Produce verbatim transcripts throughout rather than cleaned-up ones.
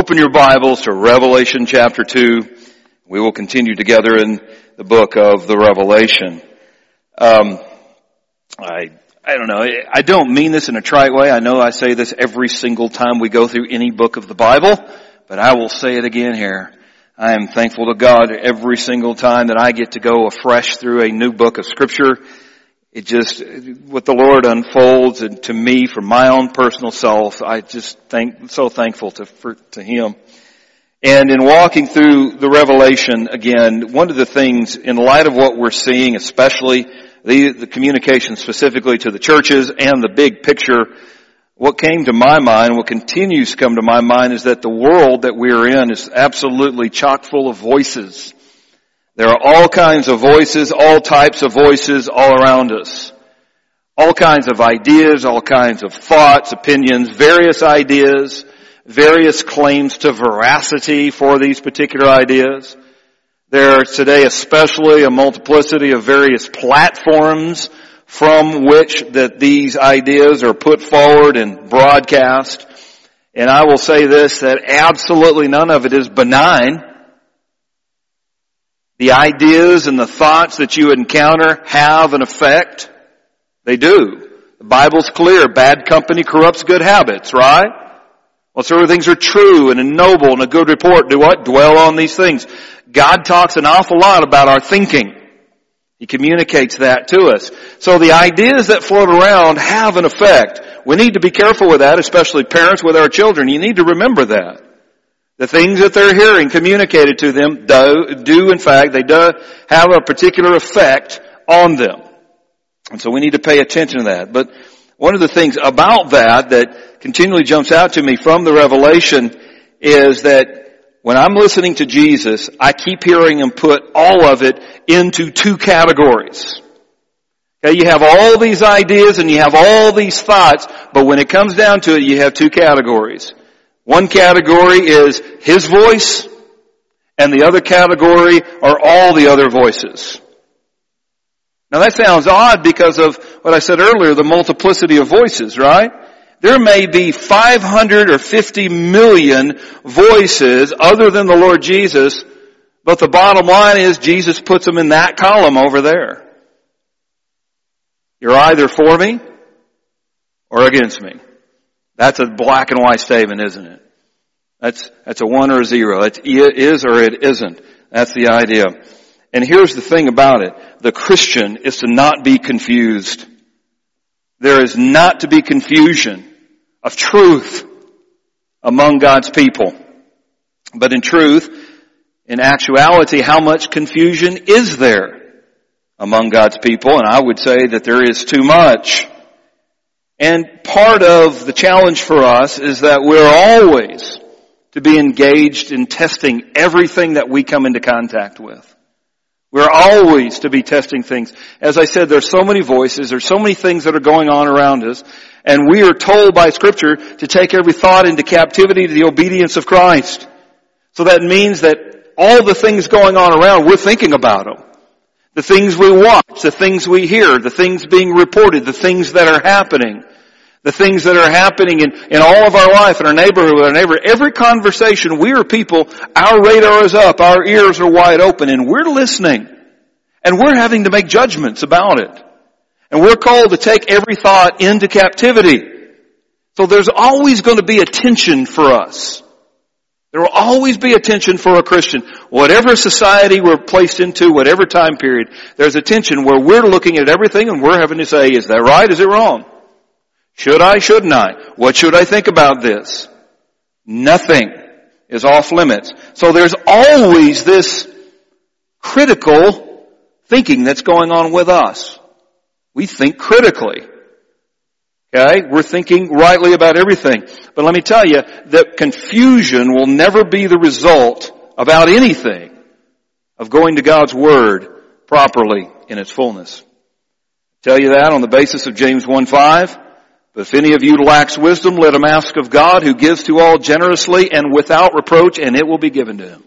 Open your Bibles to Revelation chapter two. We will continue together in the book of the Revelation. Um, I I don't know. I don't mean this in a trite way. I know I say this every single time we go through any book of the Bible, but I will say it again here. I am thankful to God every single time that I get to go afresh through a new book of Scripture. It just, what the Lord unfolds and to me from my own personal self, I just thank, so thankful to, for, to Him. And in walking through the Revelation again, one of the things in light of what we're seeing, especially the, the communication specifically to the churches and the big picture, what came to my mind, what continues to come to my mind is that the world that we are in is absolutely chock full of voices. There are all kinds of voices, all types of voices all around us. All kinds of ideas, all kinds of thoughts, opinions, various ideas, various claims to veracity for these particular ideas. There is today especially a multiplicity of various platforms from which that these ideas are put forward and broadcast. And I will say this, that absolutely none of it is benign. The ideas and the thoughts that you encounter have an effect. They do. The Bible's clear. Bad company corrupts good habits, right? Whatsoever things are true and noble and a good report, do what? Dwell on these things. God talks an awful lot about our thinking. He communicates that to us. So the ideas that float around have an effect. We need to be careful with that, especially parents with our children. You need to remember that. The things that they're hearing communicated to them do, do in fact, they do have a particular effect on them. And so we need to pay attention to that. But one of the things about that that continually jumps out to me from the Revelation is that when I'm listening to Jesus, I keep hearing him put all of it into two categories. Okay, you have all these ideas and you have all these thoughts, but when it comes down to it, you have two categories. One category is his voice, and the other category are all the other voices. Now that sounds odd because of what I said earlier, the multiplicity of voices, right? There may be five hundred or fifty million voices other than the Lord Jesus, but the bottom line is Jesus puts them in that column over there. You're either for me or against me. That's a black and white statement, isn't it? That's, that's a one or a zero. It is or it isn't. That's the idea. And here's the thing about it. The Christian is to not be confused. There is not to be confusion of truth among God's people. But in truth, in actuality, how much confusion is there among God's people? And I would say that there is too much. And part of the challenge for us is that we're always to be engaged in testing everything that we come into contact with. We're always to be testing things. As I said, there's so many voices, there's so many things that are going on around us, and we are told by Scripture to take every thought into captivity to the obedience of Christ. So that means that all the things going on around, we're thinking about them. The things we watch, the things we hear, the things being reported, the things that are happening, the things that are happening in, in all of our life, in our neighborhood, with our neighbor. Every conversation, we are people, our radar is up, our ears are wide open, and we're listening. And we're having to make judgments about it. And we're called to take every thought into captivity. So there's always going to be a tension for us. There will always be a tension for a Christian. Whatever society we're placed into, whatever time period, there's a tension where we're looking at everything and we're having to say, is that right? Is it wrong? Should I? Shouldn't I? What should I think about this? Nothing is off limits. So there's always this critical thinking that's going on with us. We think critically. Okay? We're thinking rightly about everything. But let me tell you that confusion will never be the result about anything of going to God's Word properly in its fullness. I tell you that on the basis of James one five. But if any of you lacks wisdom, let him ask of God, who gives to all generously and without reproach, and it will be given to him.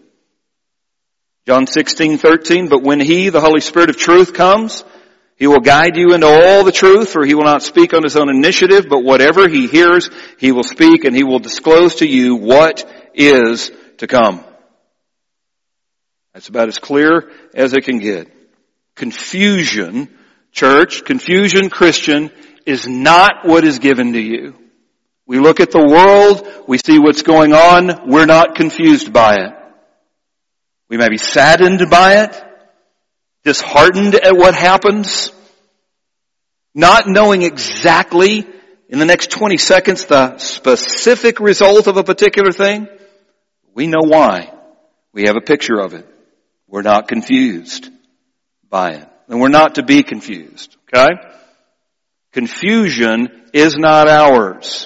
John sixteen thirteen. But when He, the Holy Spirit of truth, comes, He will guide you into all the truth, for He will not speak on His own initiative, but whatever He hears, He will speak, and He will disclose to you what is to come. That's about as clear as it can get. Confusion, church, confusion, Christian, is not what is given to you. We look at the world, we see what's going on, we're not confused by it. We may be saddened by it, disheartened at what happens, not knowing exactly in the next twenty seconds the specific result of a particular thing. We know why. We have a picture of it. We're not confused by it. And we're not to be confused, okay? Confusion is not ours.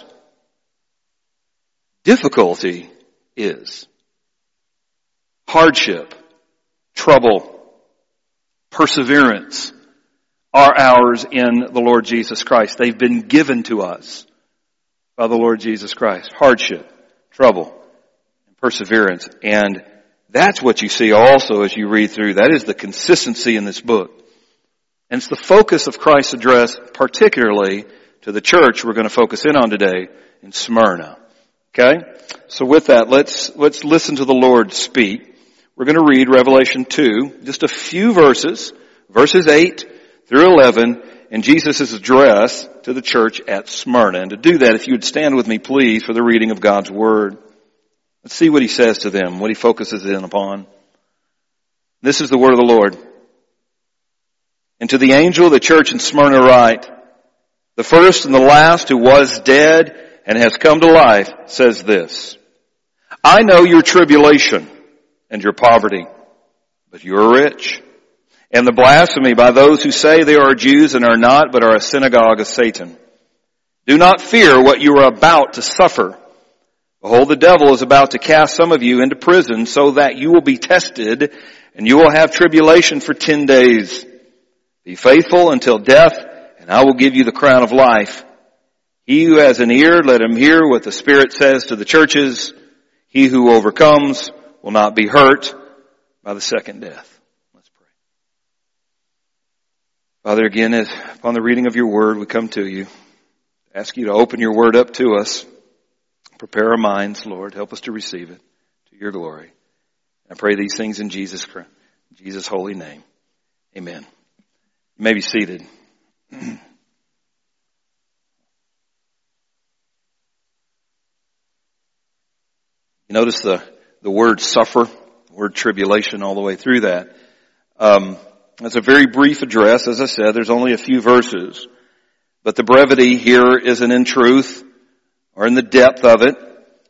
Difficulty is. Hardship, trouble, perseverance are ours in the Lord Jesus Christ. They've been given to us by the Lord Jesus Christ. Hardship, trouble, and perseverance. And that's what you see also as you read through. That is the consistency in this book. And it's the focus of Christ's address, particularly to the church we're going to focus in on today in Smyrna. Okay? So with that, let's, let's listen to the Lord speak. We're going to read Revelation two, just a few verses, verses eight through eleven, and Jesus' address to the church at Smyrna. And to do that, if you would stand with me, please, for the reading of God's Word. Let's see what He says to them, what He focuses in upon. This is the word of the Lord. And to the angel of the church in Smyrna write, the first and the last who was dead and has come to life says this, I know your tribulation and your poverty, but you are rich. And the blasphemy by those who say they are Jews and are not, but are a synagogue of Satan. Do not fear what you are about to suffer. Behold, the devil is about to cast some of you into prison so that you will be tested and you will have tribulation for ten days. Be faithful until death and I will give you the crown of life. He who has an ear, let him hear what the Spirit says to the churches. He who overcomes will not be hurt by the second death. Let's pray. Father, again, as upon the reading of your word, we come to you. Ask you to open your word up to us. Prepare our minds, Lord. Help us to receive it to your glory. I pray these things in Jesus Christ, in Jesus' holy name. Amen. You may be seated. You notice the, the word suffer, the word tribulation all the way through that. Um, it's a very brief address. As I said, there's only a few verses. But the brevity here isn't in truth or in the depth of it.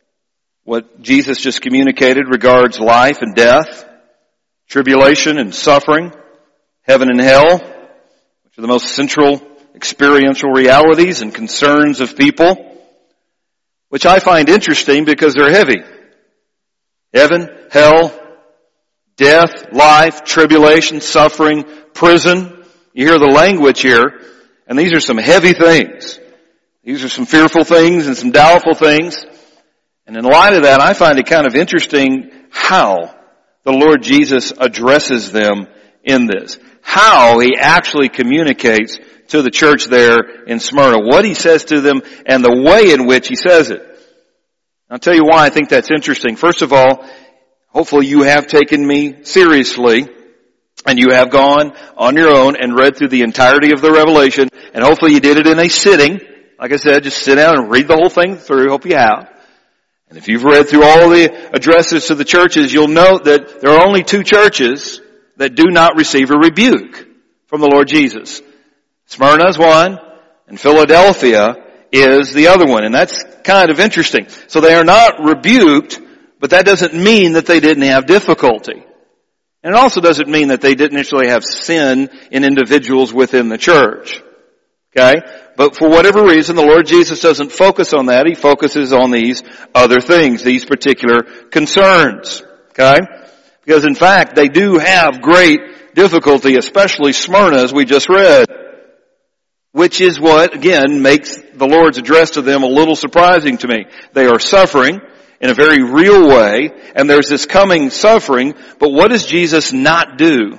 What Jesus just communicated regards life and death, tribulation and suffering, heaven and hell, which are the most central experiential realities and concerns of people, which I find interesting because they're heavy. Heaven, hell, death, life, tribulation, suffering, prison. You hear the language here, and these are some heavy things. These are some fearful things and some doubtful things. And in light of that, I find it kind of interesting how the Lord Jesus addresses them in this. How He actually communicates to the church there in Smyrna. What He says to them and the way in which He says it. I'll tell you why I think that's interesting. First of all, hopefully you have taken me seriously and you have gone on your own and read through the entirety of the Revelation, and hopefully you did it in a sitting. Like I said, just sit down and read the whole thing through. Hope you have. And if you've read through all the addresses to the churches, you'll note that there are only two churches that do not receive a rebuke from the Lord Jesus. Smyrna is one, and Philadelphia is the other one. And that's kind of interesting. So they are not rebuked, but that doesn't mean that they didn't have difficulty. And it also doesn't mean that they didn't actually have sin in individuals within the church. Okay? But for whatever reason, the Lord Jesus doesn't focus on that. He focuses on these other things, these particular concerns. Okay? Because in fact, they do have great difficulty, especially Smyrna, as we just read. Which is what, again, makes the Lord's address to them a little surprising to me. They are suffering in a very real way, and there's this coming suffering, but what does Jesus not do?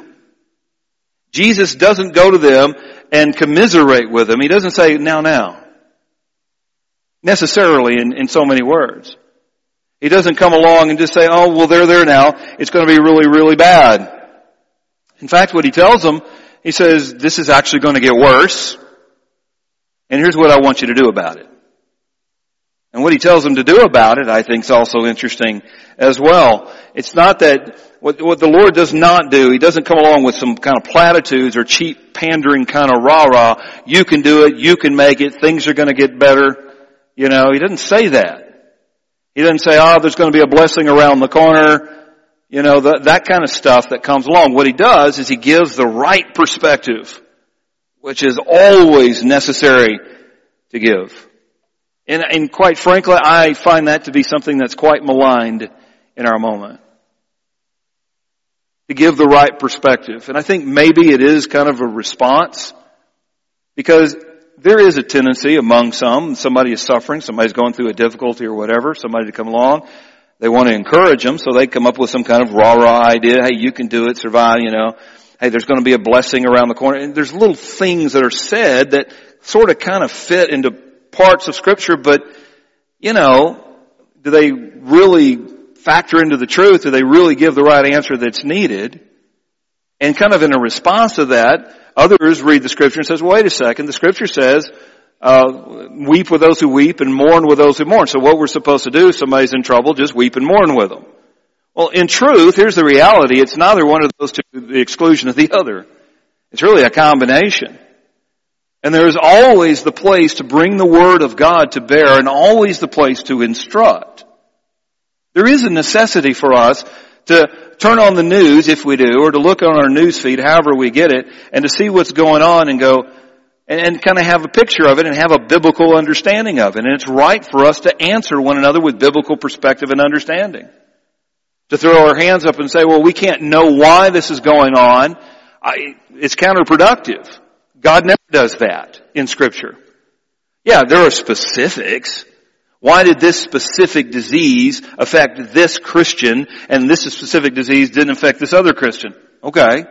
Jesus doesn't go to them and commiserate with them. He doesn't say, now, now. Necessarily in, in so many words. He doesn't come along and just say, oh, well, they're there now. It's going to be really, really bad. In fact, what he tells them, he says, this is actually going to get worse. And here's what I want you to do about it. And what he tells them to do about it, I think, is also interesting as well. It's not that, what, what the Lord does not do, he doesn't come along with some kind of platitudes or cheap pandering kind of rah-rah. You can do it, you can make it, things are going to get better. You know, he doesn't say that. He doesn't say, oh, there's going to be a blessing around the corner. You know, that, that kind of stuff that comes along. What he does is he gives the right perspective, which is always necessary to give. And, and quite frankly, I find that to be something that's quite maligned in our moment. To give the right perspective. And I think maybe it is kind of a response, because there is a tendency among some, somebody is suffering, somebody's going through a difficulty or whatever, somebody to come along, they want to encourage them, so they come up with some kind of rah-rah idea, hey, you can do it, survive, you know, hey, there's going to be a blessing around the corner. And there's little things that are said that sort of kind of fit into parts of Scripture, but, you know, do they really factor into the truth? Do they really give the right answer that's needed? And kind of in a response to that, others read the Scripture and says, wait a second, the Scripture says, uh, weep with those who weep and mourn with those who mourn. So what we're supposed to do, if somebody's in trouble, just weep and mourn with them. Well, in truth, here's the reality. It's neither one of those to the exclusion of the other. It's really a combination. And there is always the place to bring the Word of God to bear, and always the place to instruct. There is a necessity for us to turn on the news, if we do, or to look on our news feed, however we get it, and to see what's going on and go, and, and kind of have a picture of it and have a biblical understanding of it. And it's right for us to answer one another with biblical perspective and understanding. To throw our hands up and say, well, we can't know why this is going on, I, it's counterproductive. God never does that in Scripture. Yeah, there are specifics. Why did this specific disease affect this Christian and this specific disease didn't affect this other Christian? Okay.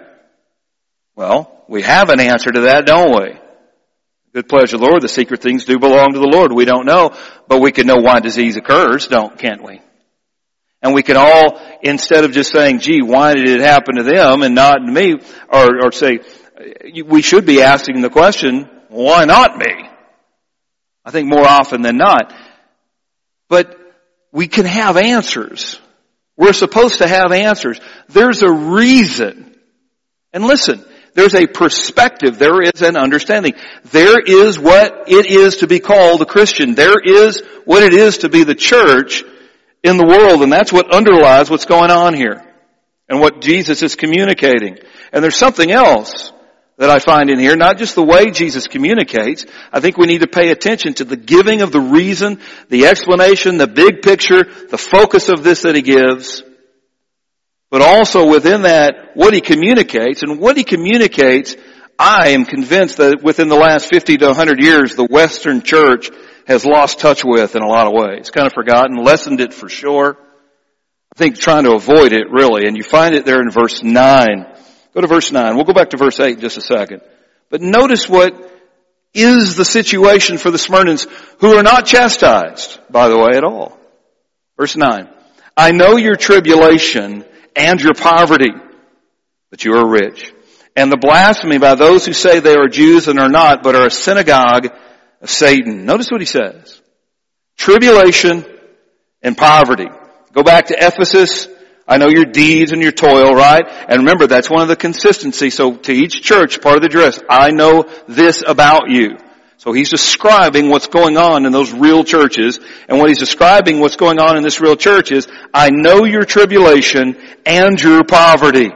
Well, we have an answer to that, don't we? Good pleasure, Lord. The secret things do belong to the Lord. We don't know, but we can know why disease occurs, don't, can't we? And we can all, instead of just saying, gee, why did it happen to them and not to me, or, or say, we should be asking the question, why not me? I think more often than not. But we can have answers. We're supposed to have answers. There's a reason. And listen, there's a perspective. There is an understanding. There is what it is to be called a Christian. There is what it is to be the church in the world. And that's what underlies what's going on here and what Jesus is communicating. And there's something else that I find in here, not just the way Jesus communicates. I think we need to pay attention to the giving of the reason, the explanation, the big picture, the focus of this that he gives, but also within that, what he communicates. And what he communicates, I am convinced that within the last fifty to one hundred years, the Western church has lost touch with in a lot of ways. Kind of forgotten, lessened it for sure. I think trying to avoid it really. And you find it there in verse nine. Go to verse nine. We'll go back to verse eight in just a second. But notice what is the situation for the Smyrnans who are not chastised, by the way, at all. Verse nine. I know your tribulation and your poverty, but you are rich. And the blasphemy by those who say they are Jews and are not, but are a synagogue of Satan. Notice what he says. Tribulation and poverty. Go back to Ephesus. I know your deeds and your toil, right? And remember, that's one of the consistency. So to each church, part of the dress, I know this about you. So he's describing what's going on in those real churches. And what he's describing what's going on in this real church is, I know your tribulation and your poverty.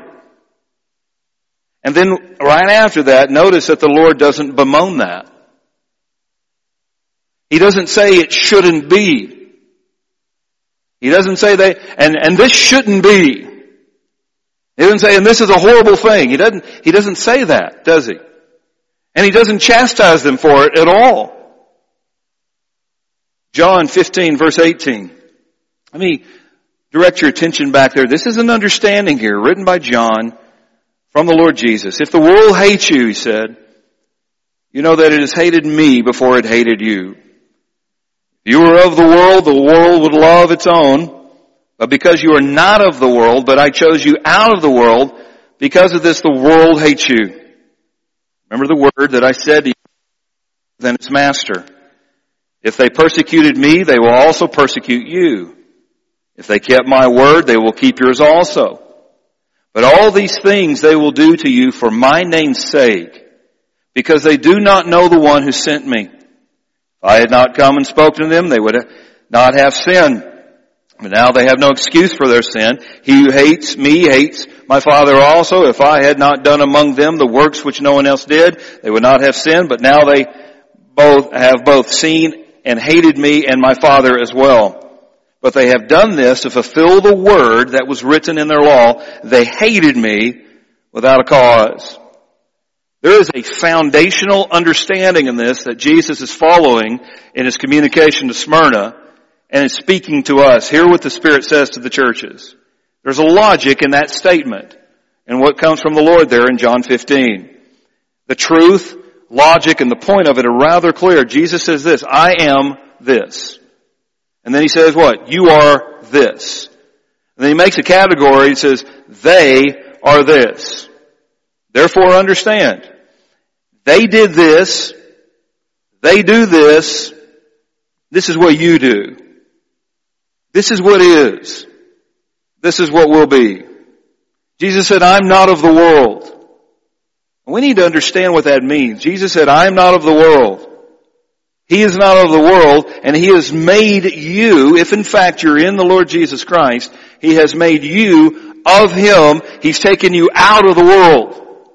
And then right after that, notice that the Lord doesn't bemoan that. He doesn't say it shouldn't be. He doesn't say they, and, and this shouldn't be. He doesn't say, and this is a horrible thing. He doesn't, he doesn't say that, does he? And he doesn't chastise them for it at all. John fifteen verse eighteen. Let me direct your attention back there. This is an understanding here, written by John from the Lord Jesus. If the world hates you, he said, you know that it has hated me before it hated you. If you were of the world, the world would love its own. But because you are not of the world, but I chose you out of the world, because of this the world hates you. Remember the word that I said to you, than its master. If they persecuted me, they will also persecute you. If they kept my word, they will keep yours also. But all these things they will do to you for my name's sake, because they do not know the one who sent me. If I had not come and spoken to them, they would not have sin. But now they have no excuse for their sin. He who hates me hates my Father also. If I had not done among them the works which no one else did, they would not have sinned. But now they both have both seen and hated me and my Father as well. But they have done this to fulfill the word that was written in their law. They hated me without a cause. There is a foundational understanding in this that Jesus is following in his communication to Smyrna and is speaking to us. Hear what the Spirit says to the churches. There's a logic in that statement and what comes from the Lord there in John fifteen. The truth, logic, and the point of it are rather clear. Jesus says this, I am this. And then he says what? You are this. And then he makes a category. He says, they are this. Therefore understand. They did this. They do this. This is what you do. This is what is. This is what will be. Jesus said, I'm not of the world. And we need to understand what that means. Jesus said, I am not of the world. He is not of the world, and He has made you, if in fact you're in the Lord Jesus Christ, He has made you of Him. He's taken you out of the world.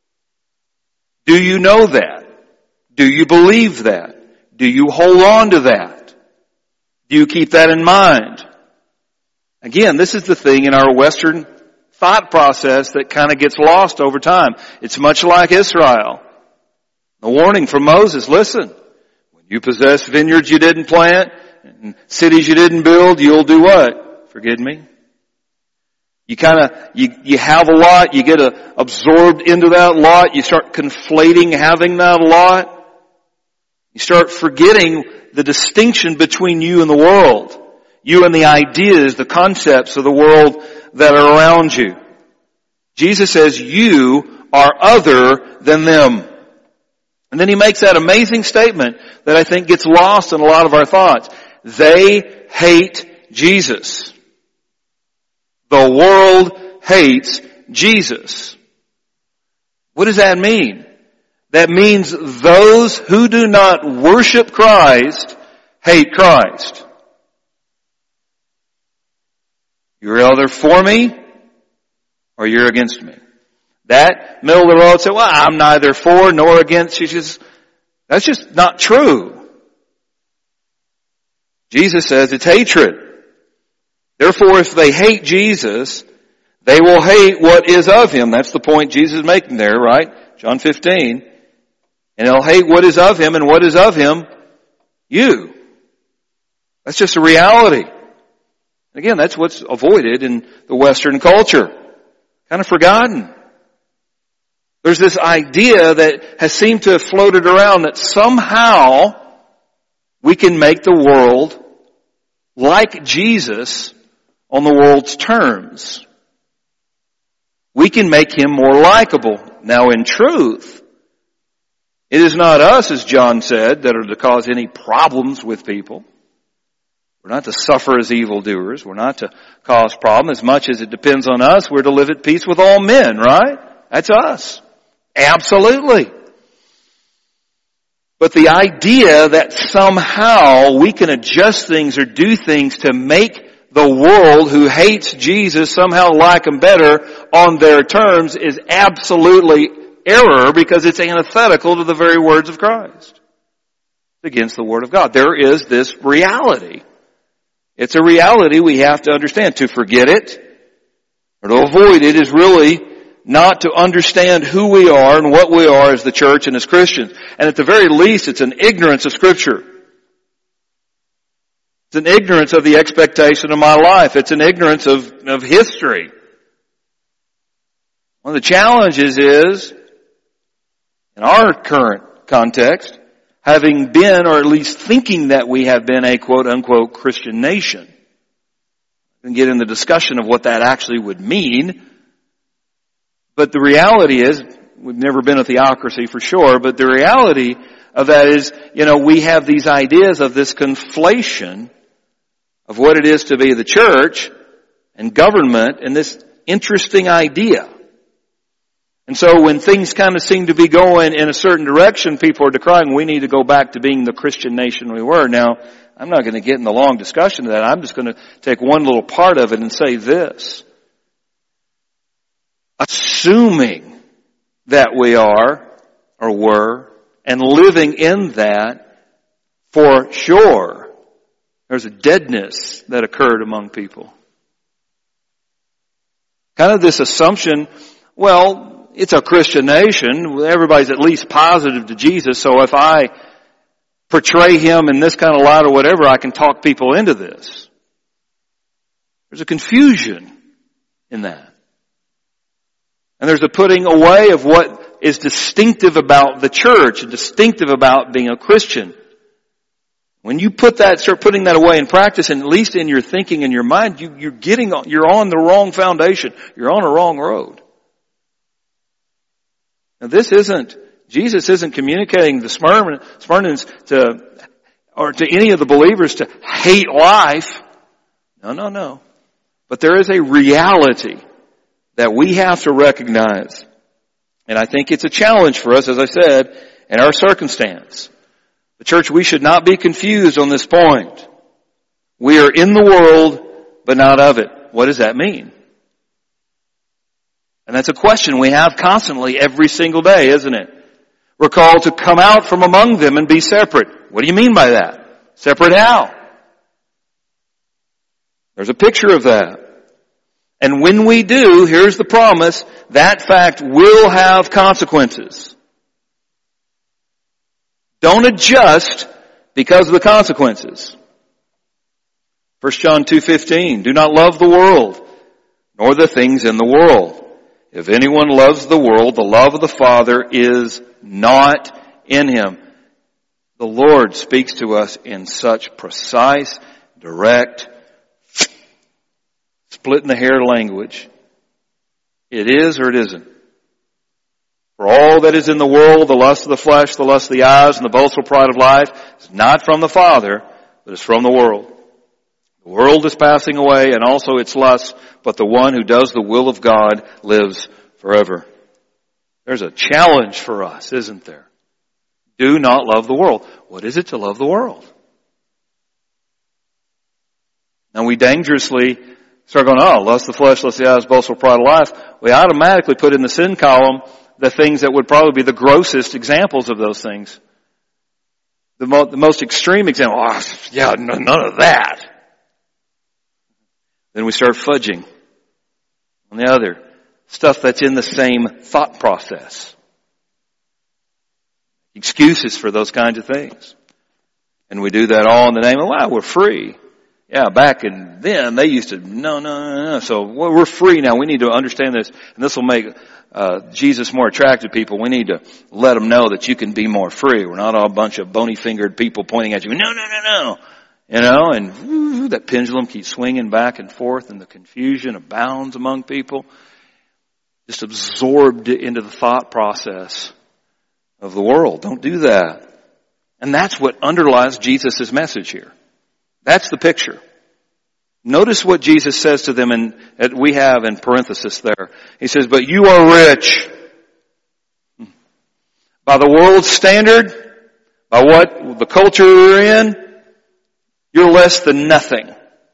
Do you know that? Do you believe that? Do you hold on to that? Do you keep that in mind? Again, this is the thing in our Western thought process that kind of gets lost over time. It's much like Israel. The warning from Moses, listen, when you possess vineyards you didn't plant, and cities you didn't build, you'll do what? Forget me. You kind of, you, you have a lot, you get a, absorbed into that lot, you start conflating having that lot. You start forgetting the distinction between you and the world. You and the ideas, the concepts of the world that are around you. Jesus says you are other than them. And then he makes that amazing statement that I think gets lost in a lot of our thoughts. They hate Jesus. The world hates Jesus. What does that mean? That means those who do not worship Christ hate Christ. You're either for me or you're against me. That middle of the road said, well, I'm neither for nor against. You just, that's just not true. Jesus says it's hatred. Therefore, if they hate Jesus, they will hate what is of Him. That's the point Jesus is making there, right? John fifteen. And they'll hate what is of Him, and what is of Him? You. That's just a reality. Again, that's what's avoided in the Western culture. Kind of forgotten. There's this idea that has seemed to have floated around that somehow we can make the world like Jesus on the world's terms. We can make Him more likable. Now in truth, it is not us, as John said, that are to cause any problems with people. We're not to suffer as evildoers. We're not to cause problems. As much as it depends on us, we're to live at peace with all men, right? That's us. Absolutely. But the idea that somehow we can adjust things or do things to make the world who hates Jesus somehow like Him better on their terms is absolutely error, because it's antithetical to the very words of Christ. It's against the Word of God. There is this reality. It's a reality we have to understand. To forget it or to avoid it is really not to understand who we are and what we are as the church and as Christians. And at the very least, it's an ignorance of Scripture. It's an ignorance of the expectation of my life. It's an ignorance of, of history. One of the challenges is, in our current context, having been, or at least thinking that we have been a quote-unquote Christian nation. and get in the discussion of what that actually would mean. But the reality is, we've never been a theocracy for sure, but the reality of that is, you know, we have these ideas of this conflation of what it is to be the church and government and this interesting idea. And so when things kind of seem to be going in a certain direction, people are decrying we need to go back to being the Christian nation we were. Now, I'm not going to get in the long discussion of that. I'm just going to take one little part of it and say this. Assuming that we are, or were, and living in that, for sure, there's a deadness that occurred among people. Kind of this assumption, well, it's a Christian nation. Everybody's at least positive to Jesus. So if I portray him in this kind of light or whatever, I can talk people into this. There's a confusion in that. And there's a putting away of what is distinctive about the church and distinctive about being a Christian. When you put that, start putting that away in practice, and at least in your thinking and your mind, you, you're getting, you're on the wrong foundation. You're on a wrong road. Now this isn't, Jesus isn't communicating the Smyrnans to, or to any of the believers to hate life. No, no, no. But there is a reality that we have to recognize. And I think it's a challenge for us, as I said, in our circumstance. The church, we should not be confused on this point. We are in the world, but not of it. What does that mean? And that's a question we have constantly every single day, isn't it? We're called to come out from among them and be separate. What do you mean by that? Separate how? There's a picture of that. And when we do, here's the promise, that fact will have consequences. Don't adjust because of the consequences. First John two fifteen, do not love the world, nor the things in the world. If anyone loves the world, the love of the Father is not in him. The Lord speaks to us in such precise, direct, split in the hair language. It is or it isn't. For all that is in the world, the lust of the flesh, the lust of the eyes, and the boastful pride of life, is not from the Father, but is from the world. The world is passing away, and also its lusts, but the one who does the will of God lives forever. There's a challenge for us, isn't there? Do not love the world. What is it to love the world? Now we dangerously start going, oh, lust of the flesh, lust of the eyes, boastful pride of life. We automatically put in the sin column the things that would probably be the grossest examples of those things. The, mo- the most extreme example, oh, yeah, no, none of that. Then we start fudging on the other stuff that's in the same thought process. Excuses for those kinds of things. And we do that all in the name of, wow, we're free. Yeah, back in then, they used to, no, no, no, no. So we're free now. We need to understand this. And this will make uh Jesus more attractive to people. We need to let them know that you can be more free. We're not all a bunch of bony-fingered people pointing at you. No, no, no, no. You know, and whoo, that pendulum keeps swinging back and forth, and the confusion abounds among people. Just absorbed into the thought process of the world. Don't do that. And that's what underlies Jesus' message here. That's the picture. Notice what Jesus says to them, and we have in parenthesis there. He says, but you are rich. By the world's standard, by what the culture you're in, you're less than nothing.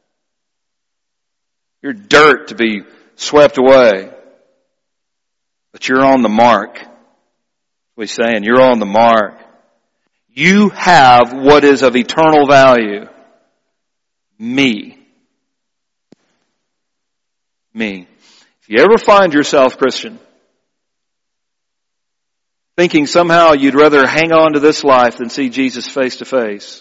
You're dirt to be swept away. But you're on the mark. That's what he's saying. You're on the mark. You have what is of eternal value. Me. Me. If you ever find yourself, Christian, thinking somehow you'd rather hang on to this life than see Jesus face to face,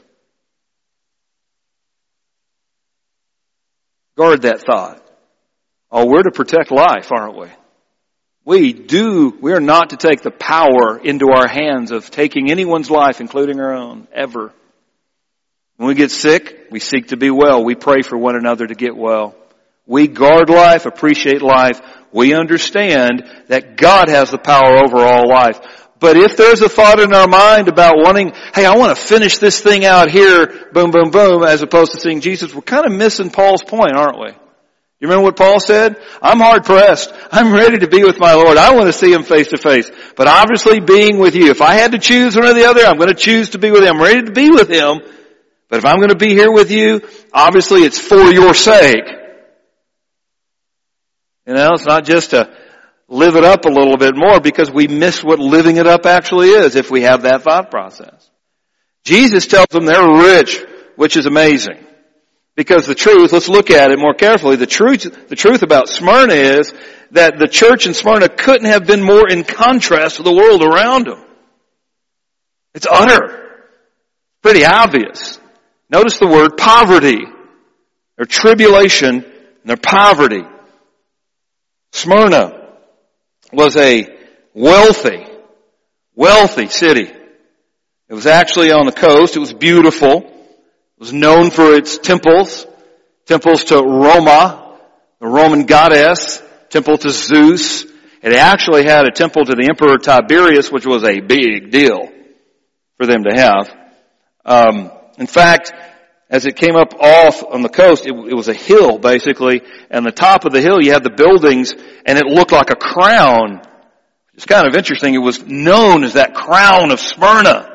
guard that thought. Oh, we're to protect life, aren't we? We do, we are not to take the power into our hands of taking anyone's life, including our own, ever. When we get sick, we seek to be well. We pray for one another to get well. We guard life, appreciate life. We understand that God has the power over all life. But if there's a thought in our mind about wanting, hey, I want to finish this thing out here, boom, boom, boom, as opposed to seeing Jesus, we're kind of missing Paul's point, aren't we? You remember what Paul said? I'm hard pressed. I'm ready to be with my Lord. I want to see Him face to face. But obviously being with you, if I had to choose one or the other, I'm going to choose to be with Him. I'm ready to be with Him. But if I'm going to be here with you, obviously it's for your sake. You know, it's not just to live it up a little bit more, because we miss what living it up actually is if we have that thought process. Jesus tells them they're rich, which is amazing. Because the truth, let's look at it more carefully, the truth, the truth about Smyrna is that the church in Smyrna couldn't have been more in contrast to the world around them. It's utter. Pretty obvious. Notice the word poverty. Their tribulation and their poverty. Smyrna was a wealthy, wealthy city. It was actually on the coast. It was beautiful. It was known for its temples. Temples to Roma, the Roman goddess. Temple to Zeus. It actually had a temple to the Emperor Tiberius, which was a big deal for them to have. Um, in fact, as it came up off on the coast, it, it was a hill, basically, and the top of the hill, you had the buildings, and it looked like a crown. It's kind of interesting. It was known as that crown of Smyrna,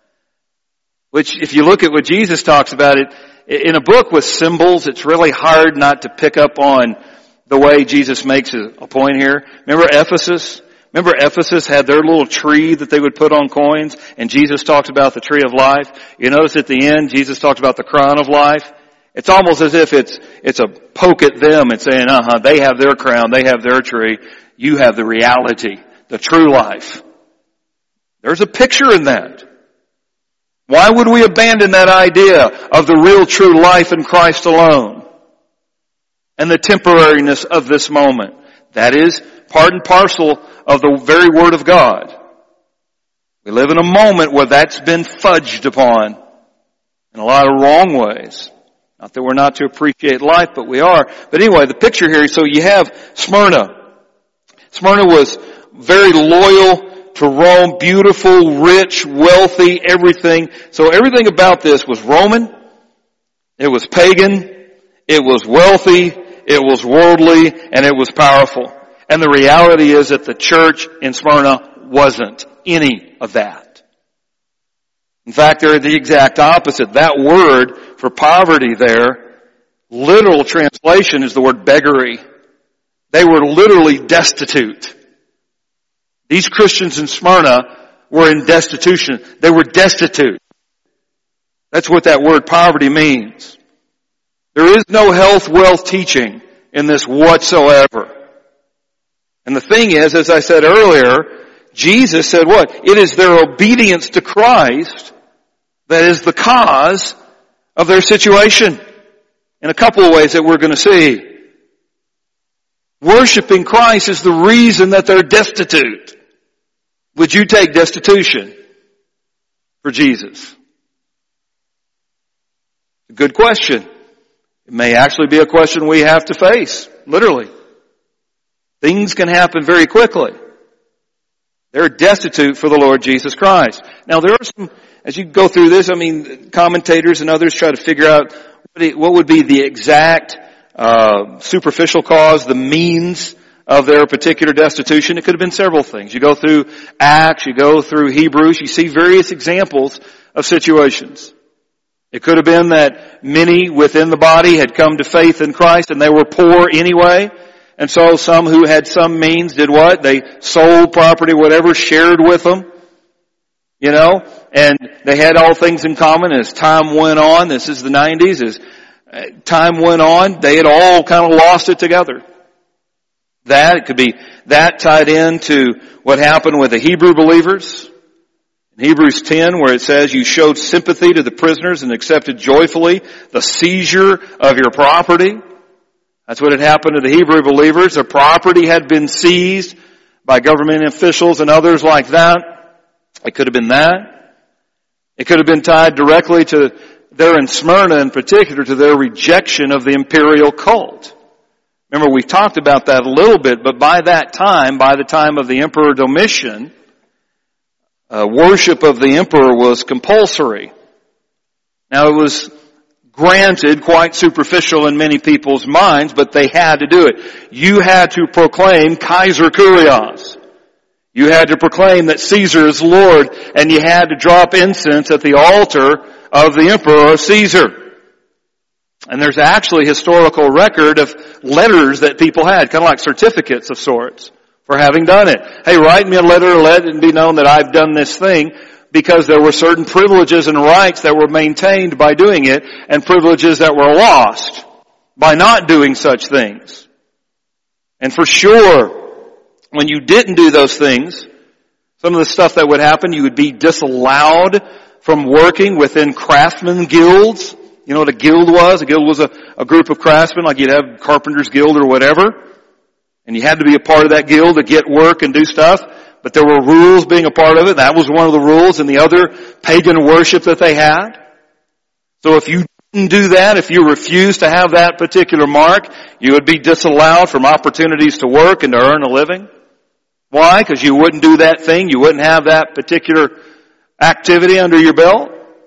which, if you look at what Jesus talks about it, in a book with symbols, it's really hard not to pick up on the way Jesus makes a point here. Remember Ephesus? Remember Ephesus had their little tree that they would put on coins, and Jesus talked about the tree of life. You notice at the end, Jesus talked about the crown of life. It's almost as if it's it's a poke at them and saying, uh-huh, they have their crown, they have their tree, you have the reality, the true life. There's a picture in that. Why would we abandon that idea of the real true life in Christ alone and the temporariness of this moment? That is part and parcel of the very Word of God. We live in a moment where that's been fudged upon in a lot of wrong ways. Not that we're not to appreciate life, but we are. But anyway, the picture here, so you have Smyrna. Smyrna was very loyal to Rome, beautiful, rich, wealthy, everything. So everything about this was Roman, it was pagan, it was wealthy, it was worldly, and it was powerful. And the reality is that the church in Smyrna wasn't any of that. In fact, they're the exact opposite. That word for poverty there, literal translation is the word beggary. They were literally destitute. These Christians in Smyrna were in destitution. They were destitute. That's what that word poverty means. There is no health, wealth teaching in this whatsoever. And the thing is, as I said earlier, Jesus said what? It is their obedience to Christ that is the cause of their situation. In a couple of ways that we're going to see. Worshiping Christ is the reason that they're destitute. Would you take destitution for Jesus? A good question. It may actually be a question we have to face, literally. Things can happen very quickly. They're destitute for the Lord Jesus Christ. Now there are some, as you go through this, I mean, commentators and others try to figure out what would be the exact uh superficial cause, the means of their particular destitution. It could have been several things. You go through Acts, you go through Hebrews, you see various examples of situations. It could have been that many within the body had come to faith in Christ and they were poor anyway. And so some who had some means did what? They sold property, whatever, shared with them. You know, and they had all things in common. As time went on, this is the nineties, as time went on, they had all kind of lost it together. That, it could be that tied into what happened with the Hebrew believers. In Hebrews ten, where it says, you showed sympathy to the prisoners and accepted joyfully the seizure of your property. That's what had happened to the Hebrew believers. Their property had been seized by government officials and others like that. It could have been that. It could have been tied directly to, there in Smyrna in particular, to their rejection of the imperial cult. Remember, we've talked about that a little bit, but by that time, by the time of the Emperor Domitian, uh, worship of the emperor was compulsory. Now, it was granted quite superficial in many people's minds, but they had to do it. You had to proclaim Kaiser Kurios. You had to proclaim that Caesar is Lord, and you had to drop incense at the altar of the emperor of Caesar. And there's actually historical record of letters that people had, kind of like certificates of sorts, for having done it. Hey, write me a letter, let it be known that I've done this thing, because there were certain privileges and rights that were maintained by doing it, and privileges that were lost by not doing such things. And for sure, when you didn't do those things, some of the stuff that would happen, you would be disallowed from working within craftsman guilds. You know what a guild was? A guild was a, a group of craftsmen, like you'd have Carpenter's Guild or whatever. And you had to be a part of that guild to get work and do stuff. But there were rules being a part of it. That was one of the rules in the other pagan worship that they had. So if you didn't do that, if you refused to have that particular mark, you would be disallowed from opportunities to work and to earn a living. Why? Because you wouldn't do that thing. You wouldn't have that particular activity under your belt.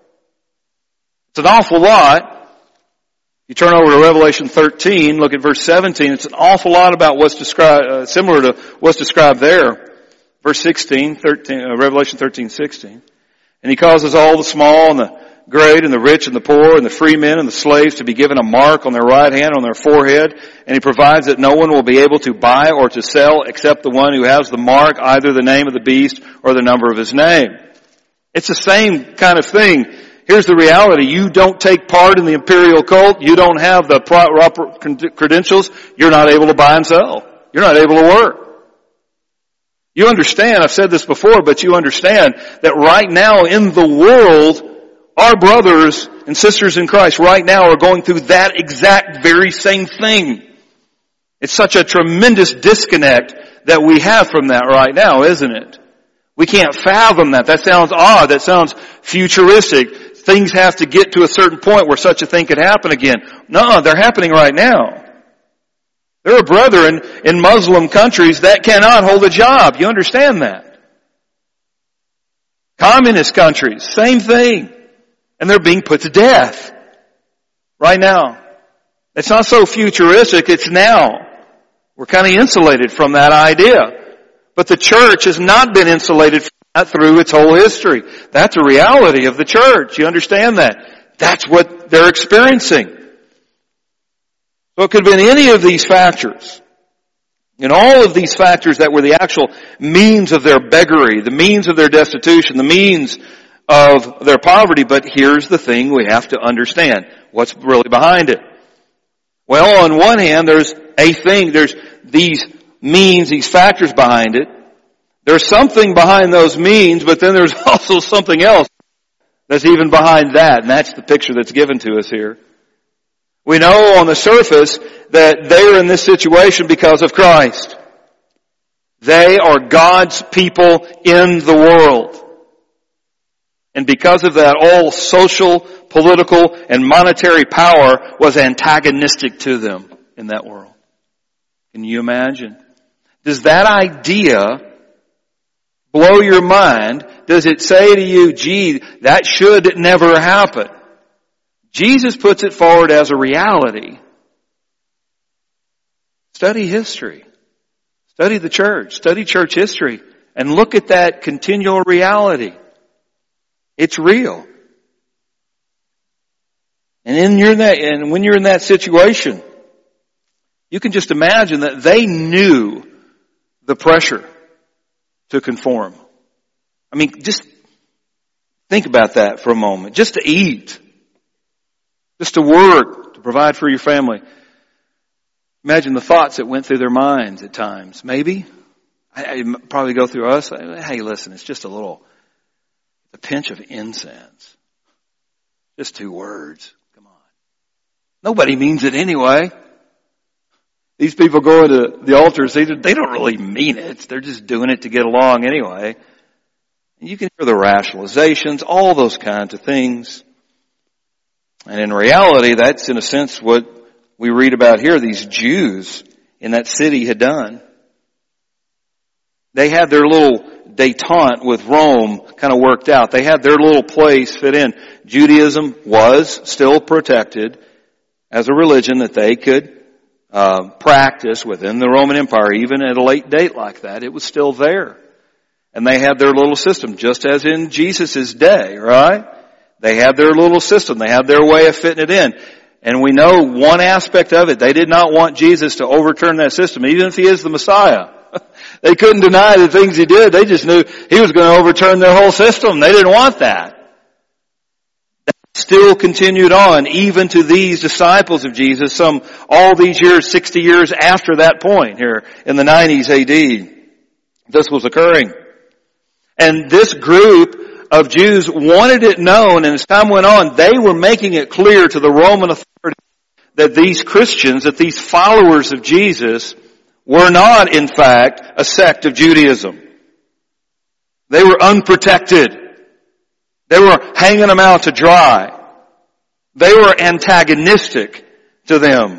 It's an awful lot. You turn over to Revelation thirteen, look at verse seventeen. It's an awful lot about what's described, uh, similar to what's described there. Verse sixteen, thirteen, uh, Revelation thirteen, sixteen. And he causes all the small and the great and the rich and the poor and the free men and the slaves to be given a mark on their right hand, on their forehead. And he provides that no one will be able to buy or to sell except the one who has the mark, either the name of the beast or the number of his name. It's the same kind of thing. Here's the reality. You don't take part in the imperial cult. You don't have the proper credentials. You're not able to buy and sell. You're not able to work. You understand, I've said this before, but you understand that right now in the world, our brothers and sisters in Christ right now are going through that exact very same thing. It's such a tremendous disconnect that we have from that right now, isn't it? We can't fathom that. That sounds odd. That sounds futuristic. Things have to get to a certain point where such a thing could happen again. No, they're happening right now. There are brethren in Muslim countries that cannot hold a job. You understand that? Communist countries, same thing. And they're being put to death right now. It's not so futuristic, it's now. We're kind of insulated from that idea. But the church has not been insulated from that through its whole history. That's a reality of the church. You understand that? That's what they're experiencing. So it could have been any of these factors. And all of these factors that were the actual means of their beggary, the means of their destitution, the means of their poverty. But here's the thing we have to understand. What's really behind it? Well, on one hand, there's a thing, there's these means, these factors behind it. There's something behind those means, but then there's also something else that's even behind that. And that's the picture that's given to us here. We know on the surface that they're in this situation because of Christ. They are God's people in the world. And because of that, all social, political, and monetary power was antagonistic to them in that world. Can you imagine? Does that idea blow your mind? Does it say to you, gee, that should never happen? Jesus puts it forward as a reality. Study history. Study the church. Study church history. And look at that continual reality. It's real. And in you're in that, and when you're in that situation, you can just imagine that they knew the pressure to conform. I mean, just think about that for a moment. Just to eat. Just to work, to provide for your family. Imagine the thoughts that went through their minds at times. Maybe. I, I probably go through us. Hey, listen, it's just a little, a pinch of incense. Just two words. Come on. Nobody means it anyway. These people go to the altars, they, they don't really mean it. They're just doing it to get along anyway. And you can hear the rationalizations, all those kinds of things. And in reality, that's in a sense what we read about here. These Jews in that city had done. They had their little detente with Rome kind of worked out. They had their little place fit in. Judaism was still protected as a religion that they could uh, practice within the Roman Empire. Even at a late date like that, it was still there. And they had their little system, just as in Jesus' day, right? They had their little system. They had their way of fitting it in. And we know one aspect of it. They did not want Jesus to overturn that system, even if he is the Messiah. They couldn't deny the things he did. They just knew he was going to overturn their whole system. They didn't want that. That still continued on, even to these disciples of Jesus, some all these years, sixty years after that point here in the nineties A D. This was occurring. And this group of Jews wanted it known, and as time went on, they were making it clear to the Roman authorities that these Christians, that these followers of Jesus, were not, in fact, a sect of Judaism. They were unprotected. They were hanging them out to dry. They were antagonistic to them.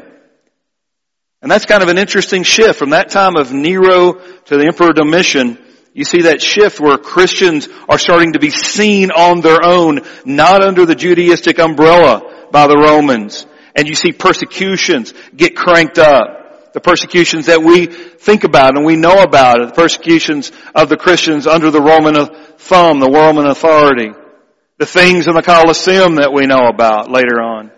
And that's kind of an interesting shift. From that time of Nero to the Emperor Domitian, you see that shift where Christians are starting to be seen on their own, not under the Judaistic umbrella by the Romans. And you see persecutions get cranked up. The persecutions that we think about and we know about, the persecutions of the Christians under the Roman thumb, the Roman authority. The things in the Colosseum that we know about later on.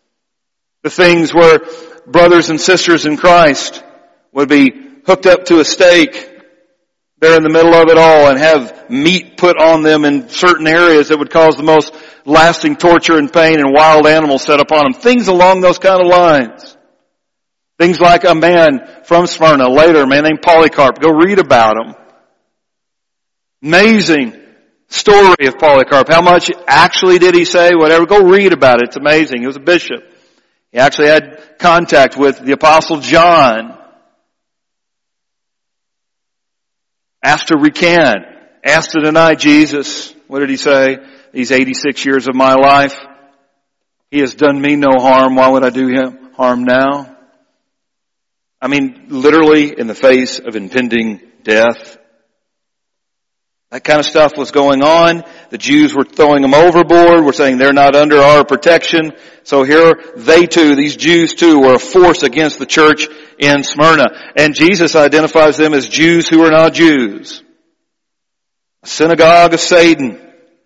The things where brothers and sisters in Christ would be hooked up to a stake there in the middle of it all and have meat put on them in certain areas that would cause the most lasting torture and pain, and wild animals set upon them. Things along those kind of lines. Things like a man from Smyrna, later, a man named Polycarp. Go read about him. Amazing story of Polycarp. How much actually did he say? Whatever. Go read about it. It's amazing. He was a bishop. He actually had contact with the Apostle John. Asked to recant. Asked to deny Jesus. What did he say? These eighty-six years of my life, he has done me no harm. Why would I do him harm now? I mean, literally in the face of impending death. That kind of stuff was going on. The Jews were throwing them overboard. We're saying they're not under our protection. So here they too, these Jews too, were a force against the church in Smyrna. And Jesus identifies them as Jews who are not Jews. A synagogue of Satan.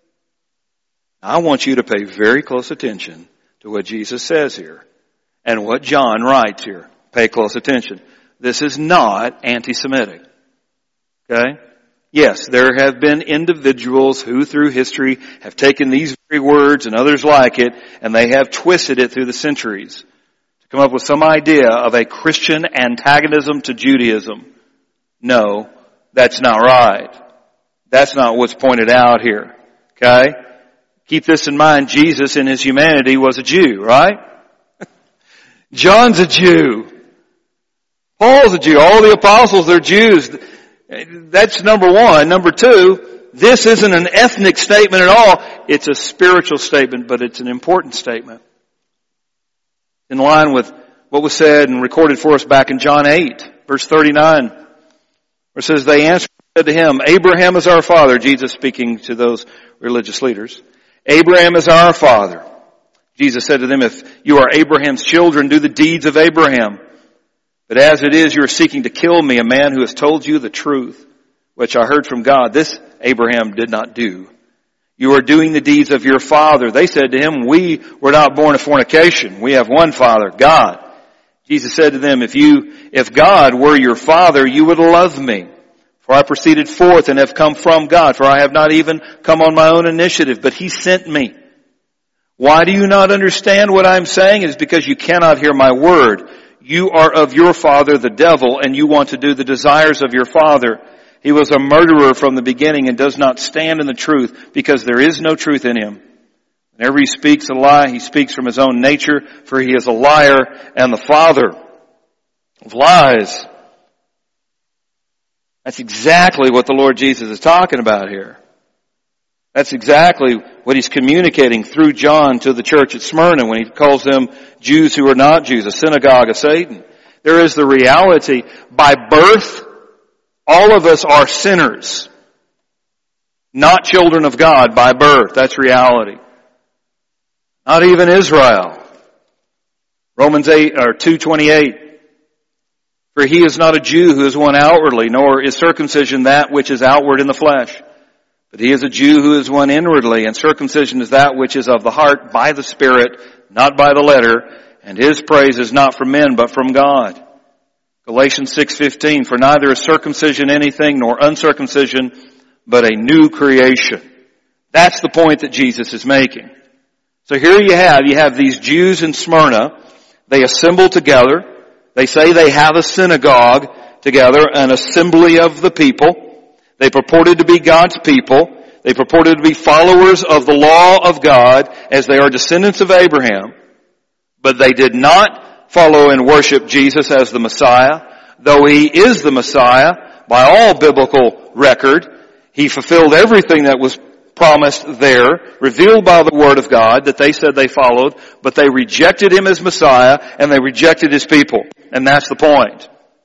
I want you to pay very close attention to what Jesus says here and what John writes here. Pay close attention. This is not anti-Semitic. Okay? Yes, there have been individuals who through history have taken these very words and others like it, and they have twisted it through the centuries to come up with some idea of a Christian antagonism to Judaism. No, that's not right. That's not what's pointed out here. Okay? Keep this in mind. Jesus in his humanity was a Jew, right? John's a Jew. Paul's a Jew. All the apostles, they're Jews. That's number one. Number two, this isn't an ethnic statement at all. It's a spiritual statement, but it's an important statement. In line with what was said and recorded for us back in John eight, verse thirty-nine, where it says, they answered and said to him, Abraham is our father. Jesus speaking to those religious leaders. Abraham is our father. Jesus said to them, if you are Abraham's children, do the deeds of Abraham. But as it is, you are seeking to kill me, a man who has told you the truth, which I heard from God. This Abraham did not do. You are doing the deeds of your father. They said to him, we were not born of fornication. We have one father, God. Jesus said to them, if you, if God were your father, you would love me. For I proceeded forth and have come from God. For I have not even come on my own initiative, but he sent me. Why do you not understand what I'm saying? It is because you cannot hear my word. You are of your father, the devil, and you want to do the desires of your father. He was a murderer from the beginning and does not stand in the truth because there is no truth in him. Whenever he speaks a lie, he speaks from his own nature, for he is a liar and the father of lies. That's exactly what the Lord Jesus is talking about here. That's exactly what he's communicating through John to the church at Smyrna when he calls them Jews who are not Jews, a synagogue of Satan. There is the reality. By birth, all of us are sinners. Not children of God by birth. That's reality. Not even Israel. Romans eight or two twenty-eight. For he is not a Jew who is one outwardly, nor is circumcision that which is outward in the flesh. But he is a Jew who is one inwardly, and circumcision is that which is of the heart by the Spirit, not by the letter, and his praise is not from men, but from God. Galatians six fifteen, for neither is circumcision anything, nor uncircumcision, but a new creation. That's the point that Jesus is making. So here you have, you have these Jews in Smyrna. They assemble together. They say they have a synagogue together, an assembly of the people. They purported to be God's people. They purported to be followers of the law of God as they are descendants of Abraham. But they did not follow and worship Jesus as the Messiah, though he is the Messiah by all biblical record. He fulfilled everything that was promised there, revealed by the Word of God that they said they followed, but they rejected him as Messiah and they rejected his people. And that's the point.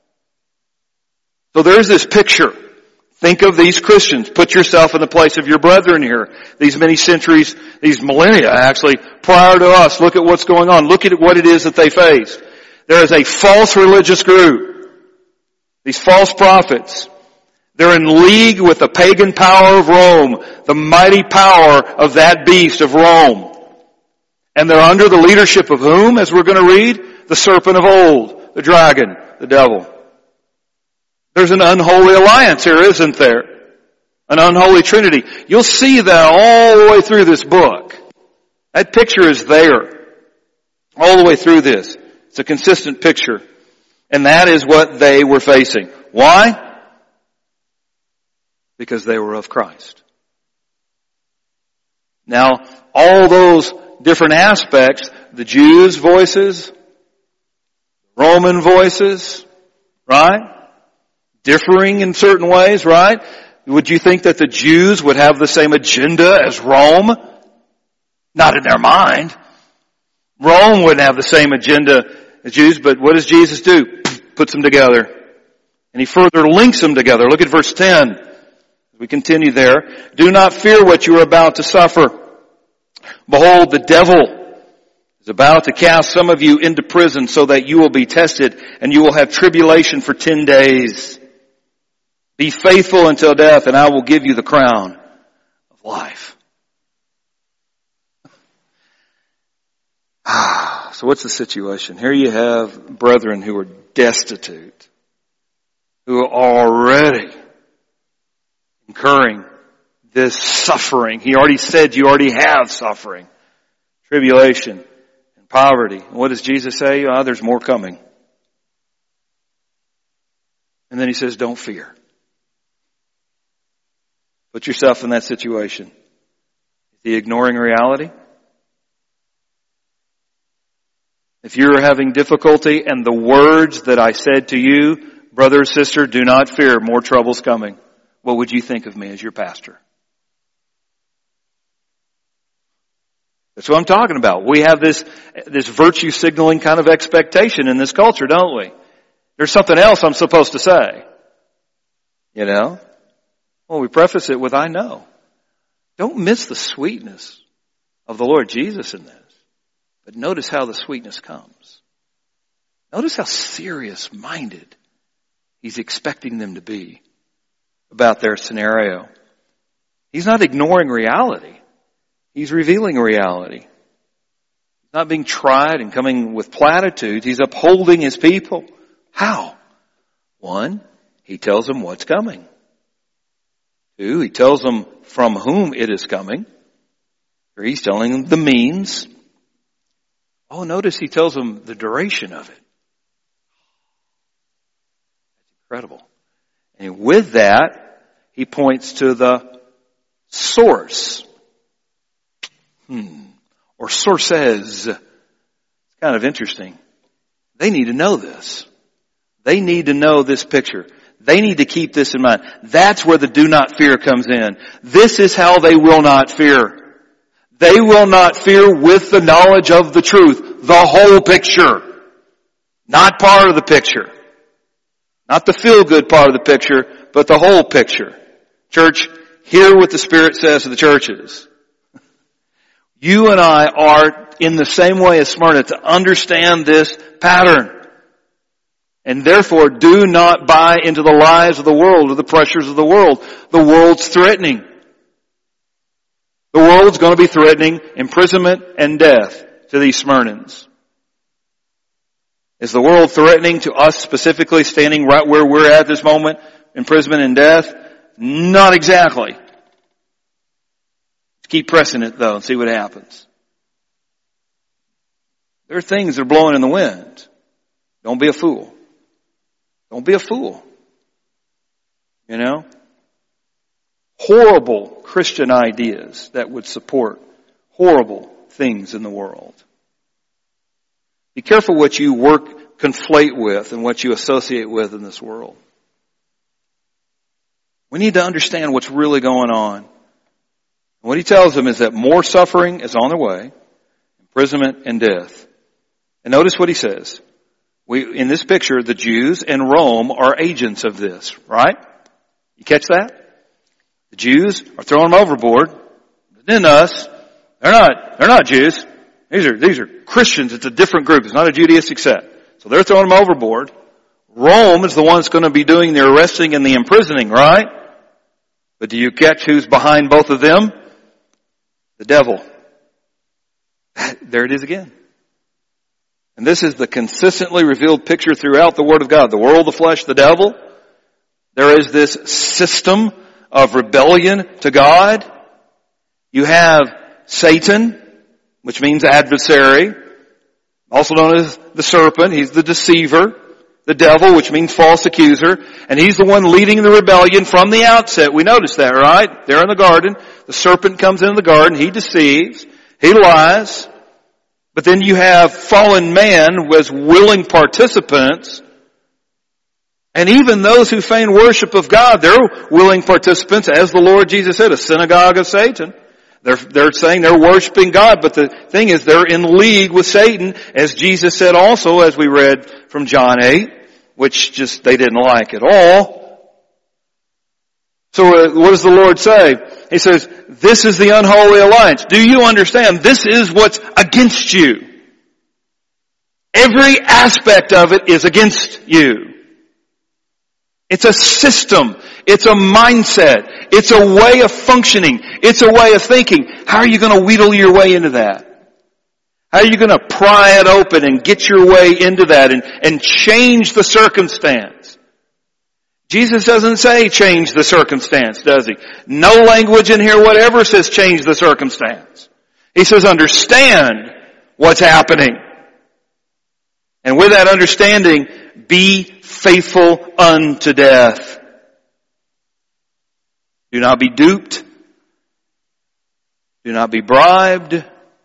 So there's this picture. Think of these Christians. Put yourself in the place of your brethren here. These many centuries, these millennia actually, prior to us. Look at what's going on. Look at what it is that they faced. There is a false religious group. These false prophets. They're in league with the pagan power of Rome, the mighty power of that beast of Rome. And they're under the leadership of whom, as we're going to read? The serpent of old, the dragon, the devil. There's an unholy alliance here, isn't there? An unholy trinity. You'll see that all the way through this book. That picture is there. All the way through this. It's a consistent picture. And that is what they were facing. Why? Because they were of Christ. Now, all those different aspects, the Jews' voices, Roman voices, right? Differing in certain ways, right? Would you think that the Jews would have the same agenda as Rome? Not in their mind. Rome wouldn't have the same agenda as Jews, but what does Jesus do? Puts them together. And he further links them together. Look at verse ten. We continue there. Do not fear what you are about to suffer. Behold, the devil is about to cast some of you into prison so that you will be tested and you will have tribulation for ten days. Be faithful until death and I will give you the crown of life. Ah, so what's the situation? Here you have brethren who are destitute, who are already incurring this suffering. He already said you already have suffering, tribulation, and poverty. And what does Jesus say? Oh, there's more coming. And then he says, don't fear. Put yourself in that situation. Is he ignoring reality? If you're having difficulty and the words that I said to you, brother or sister, do not fear, more trouble's coming. What would you think of me as your pastor? That's what I'm talking about. We have this, this virtue signaling kind of expectation in this culture, don't we? There's something else I'm supposed to say. You know? Well, we preface it with, I know. Don't miss the sweetness of the Lord Jesus in this. But notice how the sweetness comes. Notice how serious-minded he's expecting them to be about their scenario. He's not ignoring reality. He's revealing reality. He's not being tried and coming with platitudes. He's upholding his people. How? One, he tells them what's coming. Two, he tells them from whom it is coming. Three, he's telling them the means. Oh, notice he tells them the duration of it. That's incredible. And with that, he points to the source. Hmm. Or sources. It's kind of interesting. They need to know this. They need to know this picture. They need to keep this in mind. That's where the do not fear comes in. This is how they will not fear. They will not fear with the knowledge of the truth. The whole picture. Not part of the picture. Not the feel-good part of the picture, but the whole picture. Church, hear what the Spirit says to the churches. You and I are in the same way as Smyrna to understand this pattern. And therefore, do not buy into the lies of the world or the pressures of the world. The world's threatening. The world's going to be threatening imprisonment and death to these Smyrnans. Is the world threatening to us specifically, standing right where we're at this moment, imprisonment and death? Not exactly. Let's keep pressing it though and see what happens. There are things that are blowing in the wind. Don't be a fool. Don't be a fool. You know? Horrible Christian ideas that would support horrible things in the world. Be careful what you work, conflate with and what you associate with in this world. We need to understand what's really going on. What he tells them is that more suffering is on their way, imprisonment and death. And notice what he says. We, in this picture, the Jews and Rome are agents of this, right? You catch that? The Jews are throwing them overboard. But then us, they're not, they're not Jews. These are, these are Christians. It's a different group. It's not a Judaistic sect. So they're throwing them overboard. Rome is the one that's going to be doing the arresting and the imprisoning, right? But do you catch who's behind both of them? The devil. There it is again. And this is the consistently revealed picture throughout the Word of God. The world, the flesh, the devil. There is this system of rebellion to God. You have Satan, which means adversary, also known as the serpent. He's the deceiver. The devil, which means false accuser. And he's the one leading the rebellion from the outset. We noticed that, right? There in the garden. The serpent comes into the garden. He deceives. He lies. But then you have fallen man as willing participants. And even those who feign worship of God, they're willing participants, as the Lord Jesus said, a synagogue of Satan. They're, they're saying they're worshiping God, but the thing is they're in league with Satan, as Jesus said also, as we read from John eight, which just they didn't like at all. So uh, what does the Lord say? He says, this is the unholy alliance. Do you understand? This is what's against you. Every aspect of it is against you. It's a system. It's a mindset. It's a way of functioning. It's a way of thinking. How are you going to wheedle your way into that? How are you going to pry it open and get your way into that and, and change the circumstance? Jesus doesn't say change the circumstance, does he? No language in here whatever says change the circumstance. He says understand what's happening. And with that understanding, be faithful unto death. Do not be duped. Do not be bribed.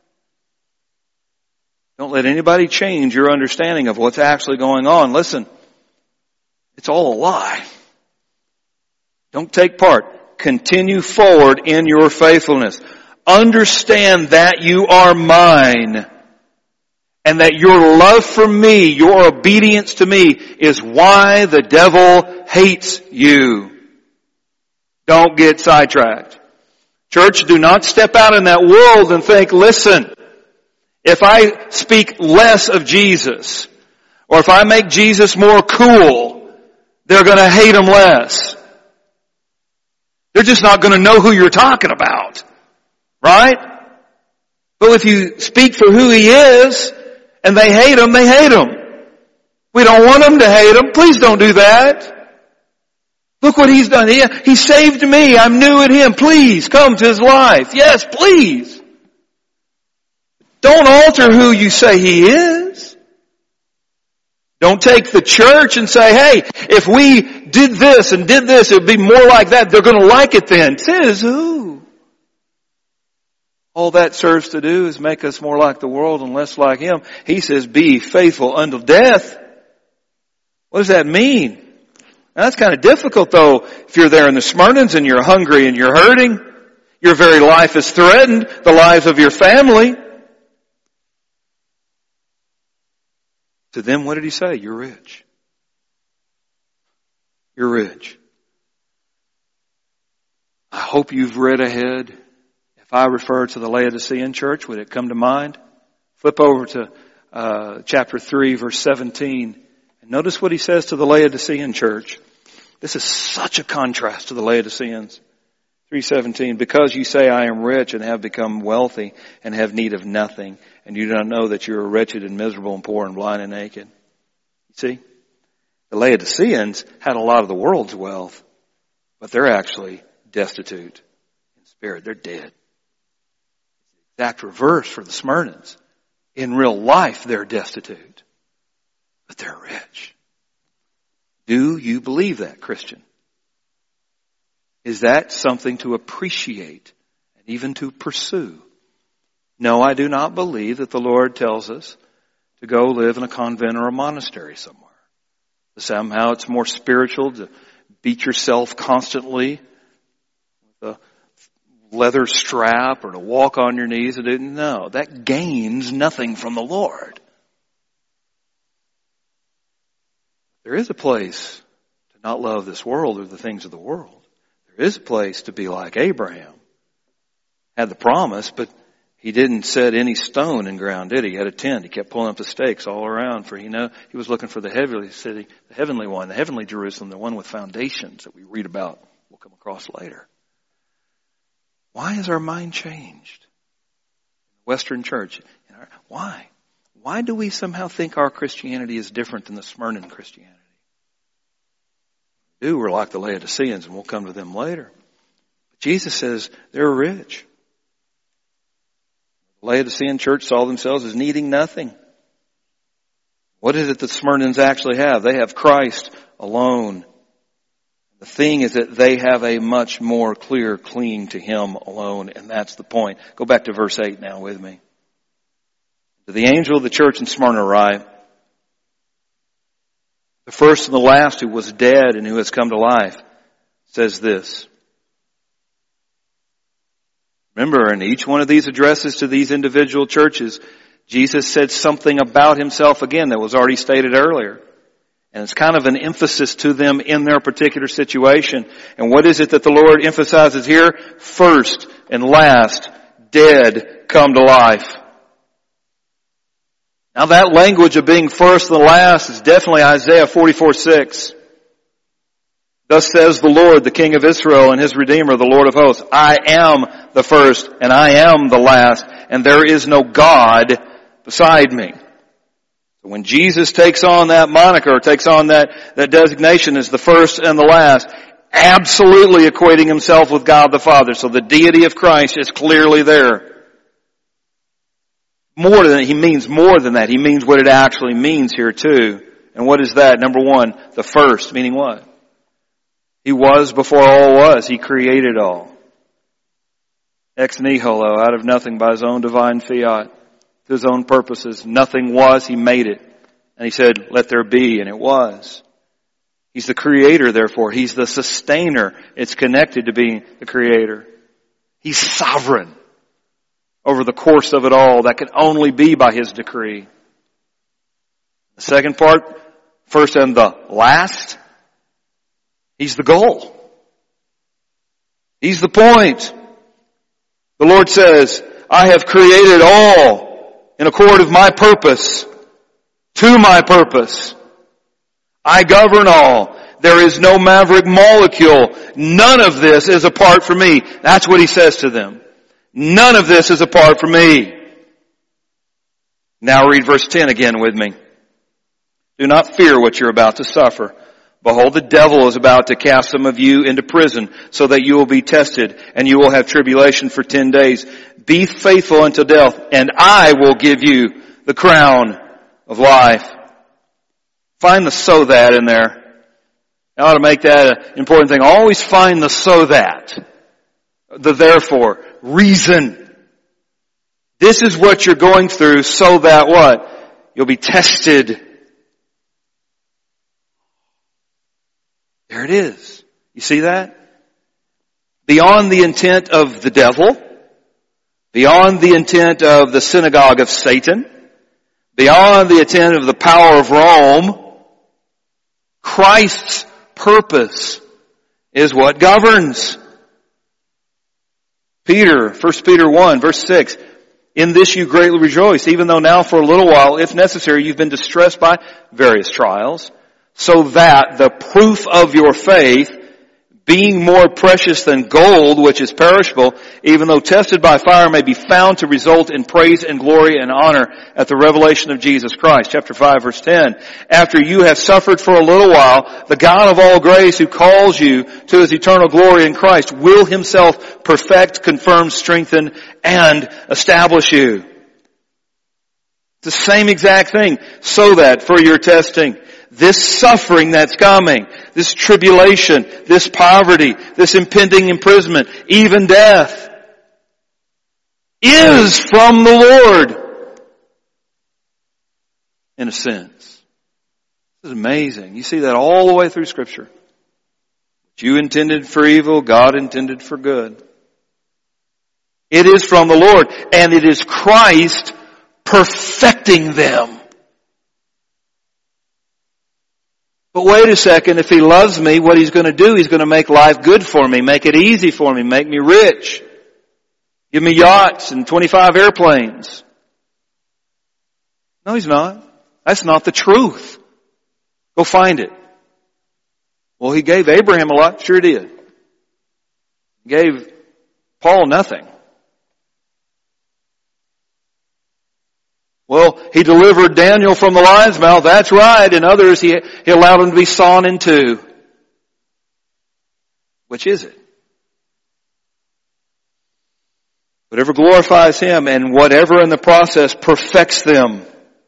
Don't let anybody change your understanding of what's actually going on. Listen, it's all a lie. Don't take part. Continue forward in your faithfulness. Understand that you are mine. And that your love for me, your obedience to me, is why the devil hates you. Don't get sidetracked. Church, do not step out in that world and think, listen, if I speak less of Jesus, or if I make Jesus more cool, they're going to hate him less. They're just not going to know who you're talking about. Right? But if you speak for who he is, and they hate him, they hate him. We don't want them to hate him. Please don't do that. Look what he's done. He, he saved me. I'm new in him. Please come to his life. Yes, please. Don't alter who you say he is. Don't take the church and say, hey, if we did this and did this, it would be more like that. They're going to like it then. Says who? All that serves to do is make us more like the world and less like him. He says, be faithful unto death. What does that mean? Now, that's kind of difficult though. If you're there in the Smyrnans and you're hungry and you're hurting, your very life is threatened, the lives of your family. To them, what did he say? You're rich. You're rich. I hope you've read ahead. If I refer to the Laodicean church, would it come to mind? Flip over to uh, chapter three, verse seventeen. And notice what he says to the Laodicean church. This is such a contrast to the Laodiceans. three seventeen, because you say I am rich and have become wealthy and have need of nothing, and you do not know that you are wretched and miserable and poor and blind and naked. You see? The Laodiceans had a lot of the world's wealth, but they're actually destitute in spirit. They're dead. The exact reverse for the Smyrnans. In real life, they're destitute, but they're rich. Do you believe that, Christian? Is that something to appreciate and even to pursue? No, I do not believe that the Lord tells us to go live in a convent or a monastery somewhere. Somehow it's more spiritual to beat yourself constantly with a leather strap or to walk on your knees. No, that gains nothing from the Lord. There is a place to not love this world or the things of the world. There is a place to be like Abraham. Had the promise, but he didn't set any stone in ground, did he? He had a tent. He kept pulling up the stakes all around, for he know he was looking for the heavenly city, the heavenly one, the heavenly Jerusalem, the one with foundations that we read about. We'll come across later. Why has our mind changed? Western church. Why? Why do we somehow think our Christianity is different than the Smyrna Christianity? We do. We're like the Laodiceans, and we'll come to them later. But Jesus says they're rich. The Laodicean church saw themselves as needing nothing. What is it that Smyrnans actually have? They have Christ alone. The thing is that they have a much more clear clinging to Him alone, and that's the point. Go back to verse eight now with me. To the angel of the church in Smyrna write, the first and the last who was dead and who has come to life says this. Remember, in each one of these addresses to these individual churches, Jesus said something about Himself again that was already stated earlier. And it's kind of an emphasis to them in their particular situation. And what is it that the Lord emphasizes here? First and last, dead, come to life. Now that language of being first and the last is definitely Isaiah forty-four six. Thus says the Lord, the King of Israel and His Redeemer, the Lord of hosts, I am the first and I am the last, and there is no God beside me. So when Jesus takes on that moniker, takes on that, that designation as the first and the last, absolutely equating Himself with God the Father. So the deity of Christ is clearly there. More than, He means more than that. He means what it actually means here too. And what is that? Number one, the first, meaning what? He was before all was. He created all. Ex nihilo, out of nothing by His own divine fiat, to His own purposes. Nothing was, He made it. And He said, let there be, and it was. He's the creator, therefore. He's the sustainer. It's connected to being the creator. He's sovereign over the course of it all. That can only be by His decree. The second part, first and the last, He's the goal. He's the point. The Lord says, I have created all in accord with my purpose, to my purpose. I govern all. There is no maverick molecule. None of this is apart from me. That's what He says to them. None of this is apart from me. Now read verse ten again with me. Do not fear what you're about to suffer. Behold, the devil is about to cast some of you into prison so that you will be tested and you will have tribulation for ten days. Be faithful until death and I will give you the crown of life. Find the so that in there. I ought to make that an important thing. Always find the so that. The therefore. Reason. This is what you're going through so that what? You'll be tested. There it is. You see that? Beyond the intent of the devil, beyond the intent of the synagogue of Satan, Beyond the intent of the power of Rome, Christ's purpose is what governs. Peter, First Peter one, verse six, in this you greatly rejoice, even though now for a little while, if necessary, you've been distressed by various trials, so that the proof of your faith, being more precious than gold, which is perishable, even though tested by fire, may be found to result in praise and glory and honor at the revelation of Jesus Christ. Chapter five, verse ten. After you have suffered for a little while, the God of all grace who calls you to His eternal glory in Christ will Himself perfect, confirm, strengthen, and establish you. It's the same exact thing. So that for your testing, this suffering that's coming, this tribulation, this poverty, this impending imprisonment, even death, is from the Lord. In a sense. This is amazing. You see that all the way through Scripture. What you intended for evil, God intended for good. It is from the Lord, and it is Christ perfecting them. But wait a second, if He loves me, what He's going to do, He's going to make life good for me, make it easy for me, make me rich, give me yachts and twenty-five airplanes. No, He's not. That's not the truth. Go find it. Well, He gave Abraham a lot. Sure did. He gave Paul nothing. Well, He delivered Daniel from the lion's mouth. That's right. And others, He, he allowed them to be sawn in two. Which is it? Whatever glorifies Him and whatever in the process perfects them.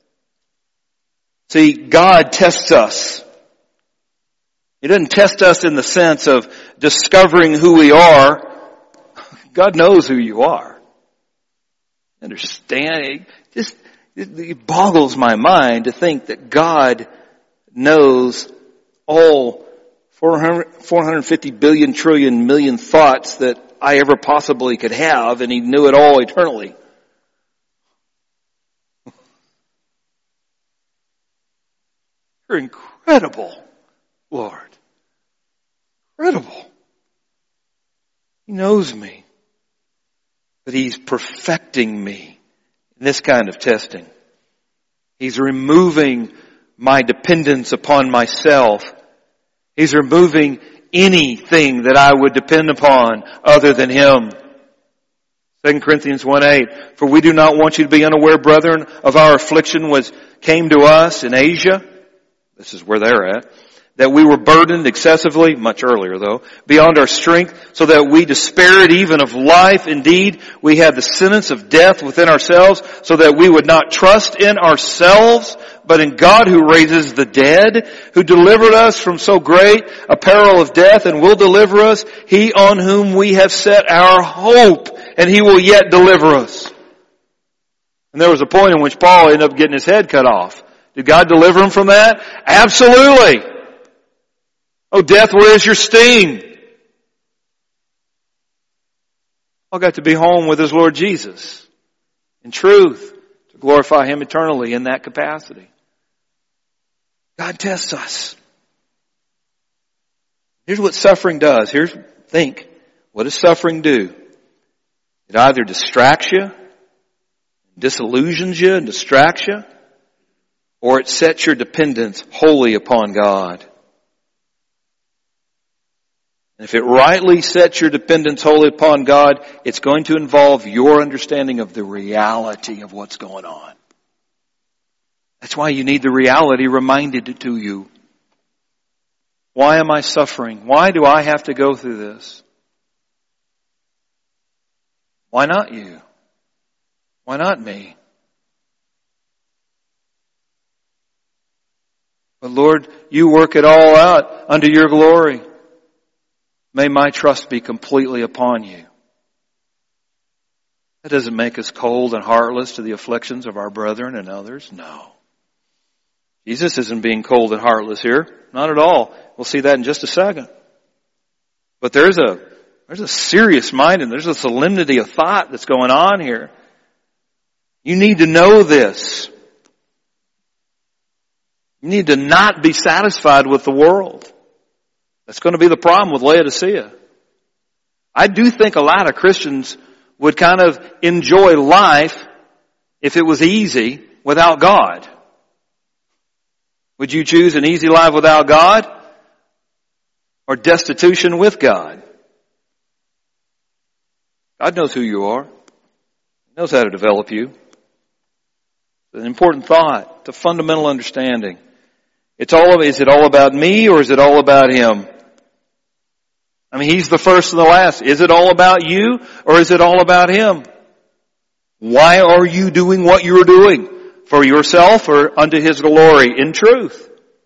See, God tests us. He doesn't test us in the sense of discovering who we are. God knows who you are. Understand? Just It boggles my mind to think that God knows all four hundred fifty billion trillion million thoughts that I ever possibly could have, and He knew it all eternally. You're incredible, Lord. Incredible. He knows me, but He's perfecting me. This kind of testing. He's removing my dependence upon myself. He's removing anything that I would depend upon other than Him. Second Corinthians one eight, for we do not want you to be unaware, brethren, of our affliction which came to us in Asia. This is where they're at. That we were burdened excessively, much earlier though, beyond our strength, so that we despaired even of life. Indeed, we had the sentence of death within ourselves, so that we would not trust in ourselves, but in God who raises the dead, who delivered us from so great a peril of death, and will deliver us, He on whom we have set our hope, and He will yet deliver us. And there was a point in which Paul ended up getting his head cut off. Did God deliver him from that? Absolutely. Oh, death, where is your sting? I got to be home with His Lord Jesus in truth to glorify Him eternally in that capacity. God tests us. Here's what suffering does. Here's, think, what does suffering do? It either distracts you, disillusions you and distracts you, or it sets your dependence wholly upon God. And if it rightly sets your dependence wholly upon God, it's going to involve your understanding of the reality of what's going on. That's why you need the reality reminded to you. Why am I suffering? Why do I have to go through this? Why not you? Why not me? But Lord, You work it all out unto Your glory. May my trust be completely upon You. That doesn't make us cold and heartless to the afflictions of our brethren and others. No. Jesus isn't being cold and heartless here. Not at all. We'll see that in just a second. But there's a, there's a serious mind and there's a solemnity of thought that's going on here. You need to know this. You need to not be satisfied with the world. That's going to be the problem with Laodicea. I do think a lot of Christians would kind of enjoy life if it was easy without God. Would you choose an easy life without God or destitution with God? God knows who you are. He knows how to develop you. It's an important thought. It's a fundamental understanding. It's all of, is it all about me or is it all about Him? I mean, He's the first and the last. Is it all about you or is it all about Him? Why are you doing what you're doing? For yourself or unto His glory in truth?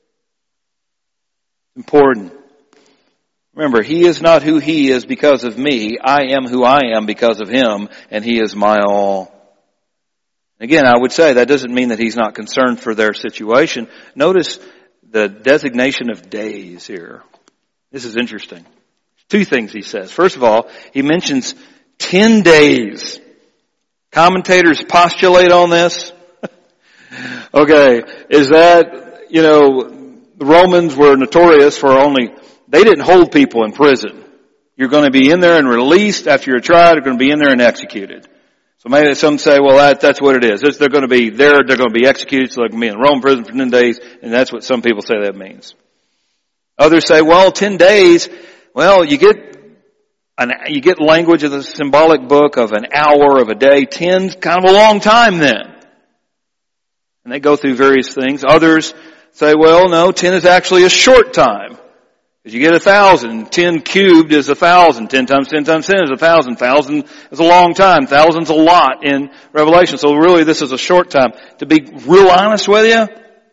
Important. Remember, He is not who He is because of me. I am who I am because of Him, and He is my all. Again, I would say that doesn't mean that He's not concerned for their situation. Notice the designation of days here. This is interesting. Two things He says. First of all, He mentions ten days. Commentators postulate on this. Okay, is that, you know, the Romans were notorious for only, they didn't hold people in prison. You're going to be in there and released after you're tried. You're going to be in there and executed. So maybe some say, well, that, that's what it is. It's, they're going to be there, they're going to be executed, so they're going to be in Roman prison for ten days, and that's what some people say that means. Others say, well, ten days, well, you get an, you get language of the symbolic book of an hour, of a day. Ten's kind of a long time then. And they go through various things. Others say, well, no, ten is actually a short time. Because you get a thousand. Ten cubed is a thousand. Ten times ten times ten is a thousand. Thousand is a long time. Thousand's a lot in Revelation. So really this is a short time. To be real honest with you,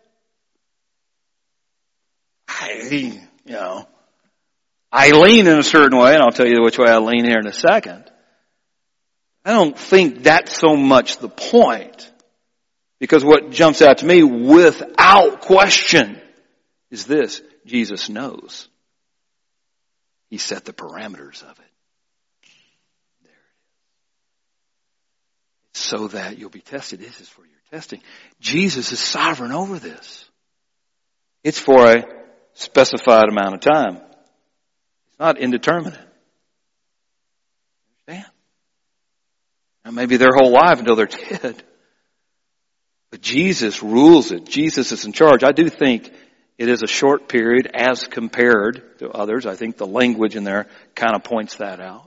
I, you know, I lean in a certain way, and I'll tell you which way I lean here in a second. I don't think that's so much the point. Because what jumps out to me without question is this: Jesus knows. He set the parameters of it. There it is. So that you'll be tested. This is for your testing. Jesus is sovereign over this. It's for a specified amount of time. It's not indeterminate. Understand? Now maybe their whole life until they're dead. But Jesus rules it. Jesus is in charge. I do think it is a short period as compared to others. I think the language in there kind of points that out.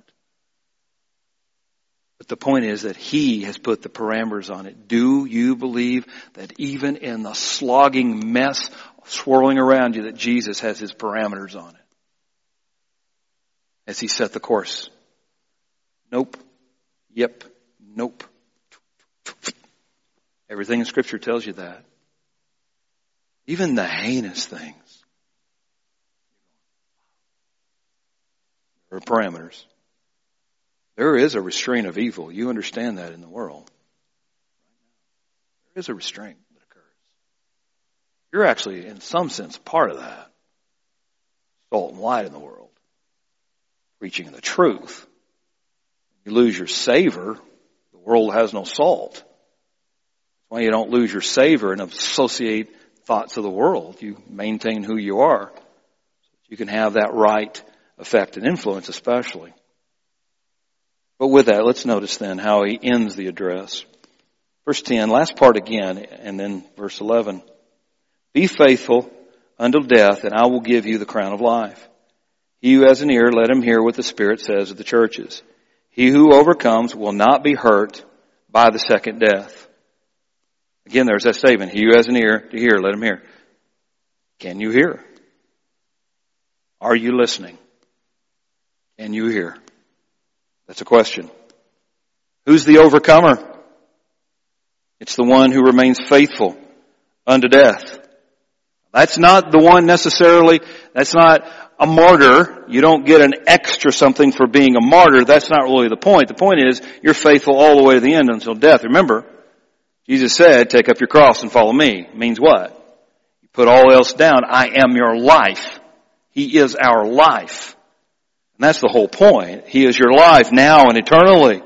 But the point is that He has put the parameters on it. Do you believe that even in the slogging mess swirling around you that Jesus has His parameters on it? As He set the course. Nope. Yep. Nope. Everything in Scripture tells you that. Even the heinous things. There are parameters. There is a restraint of evil. You understand that in the world. There is a restraint that occurs. You're actually, in some sense, part of that. Salt and light in the world. Preaching the truth. You lose your savor, the world has no salt. Why you don't lose your savor and associate thoughts of the world. You maintain who you are. You can have that right effect and influence especially. But with that, let's notice then how he ends the address. Verse ten, last part again, and then verse eleven. Be faithful until death, and I will give you the crown of life. He who has an ear, let him hear what the Spirit says of the churches. He who overcomes will not be hurt by the second death. Again, there's that statement. He who has an ear to hear, let him hear. Can you hear? Are you listening? Can you hear? That's a question. Who's the overcomer? It's the one who remains faithful unto death. That's not the one necessarily, that's not a martyr. You don't get an extra something for being a martyr. That's not really the point. The point is, you're faithful all the way to the end until death. Remember, Jesus said, take up your cross and follow me. Means what? You put all else down. I am your life. He is our life. And that's the whole point. He is your life now and eternally.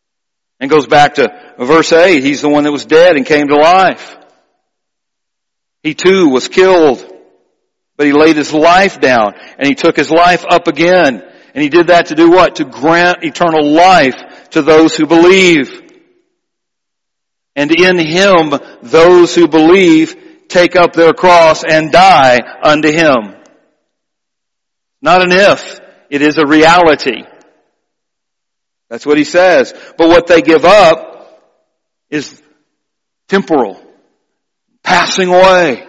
And goes back to verse eight. He's the one that was dead and came to life. He too was killed, but he laid his life down and he took his life up again. And he did that to do what? To grant eternal life to those who believe. And in him, those who believe take up their cross and die unto him. Not an if, it is a reality. That's what he says. But what they give up is temporal, passing away.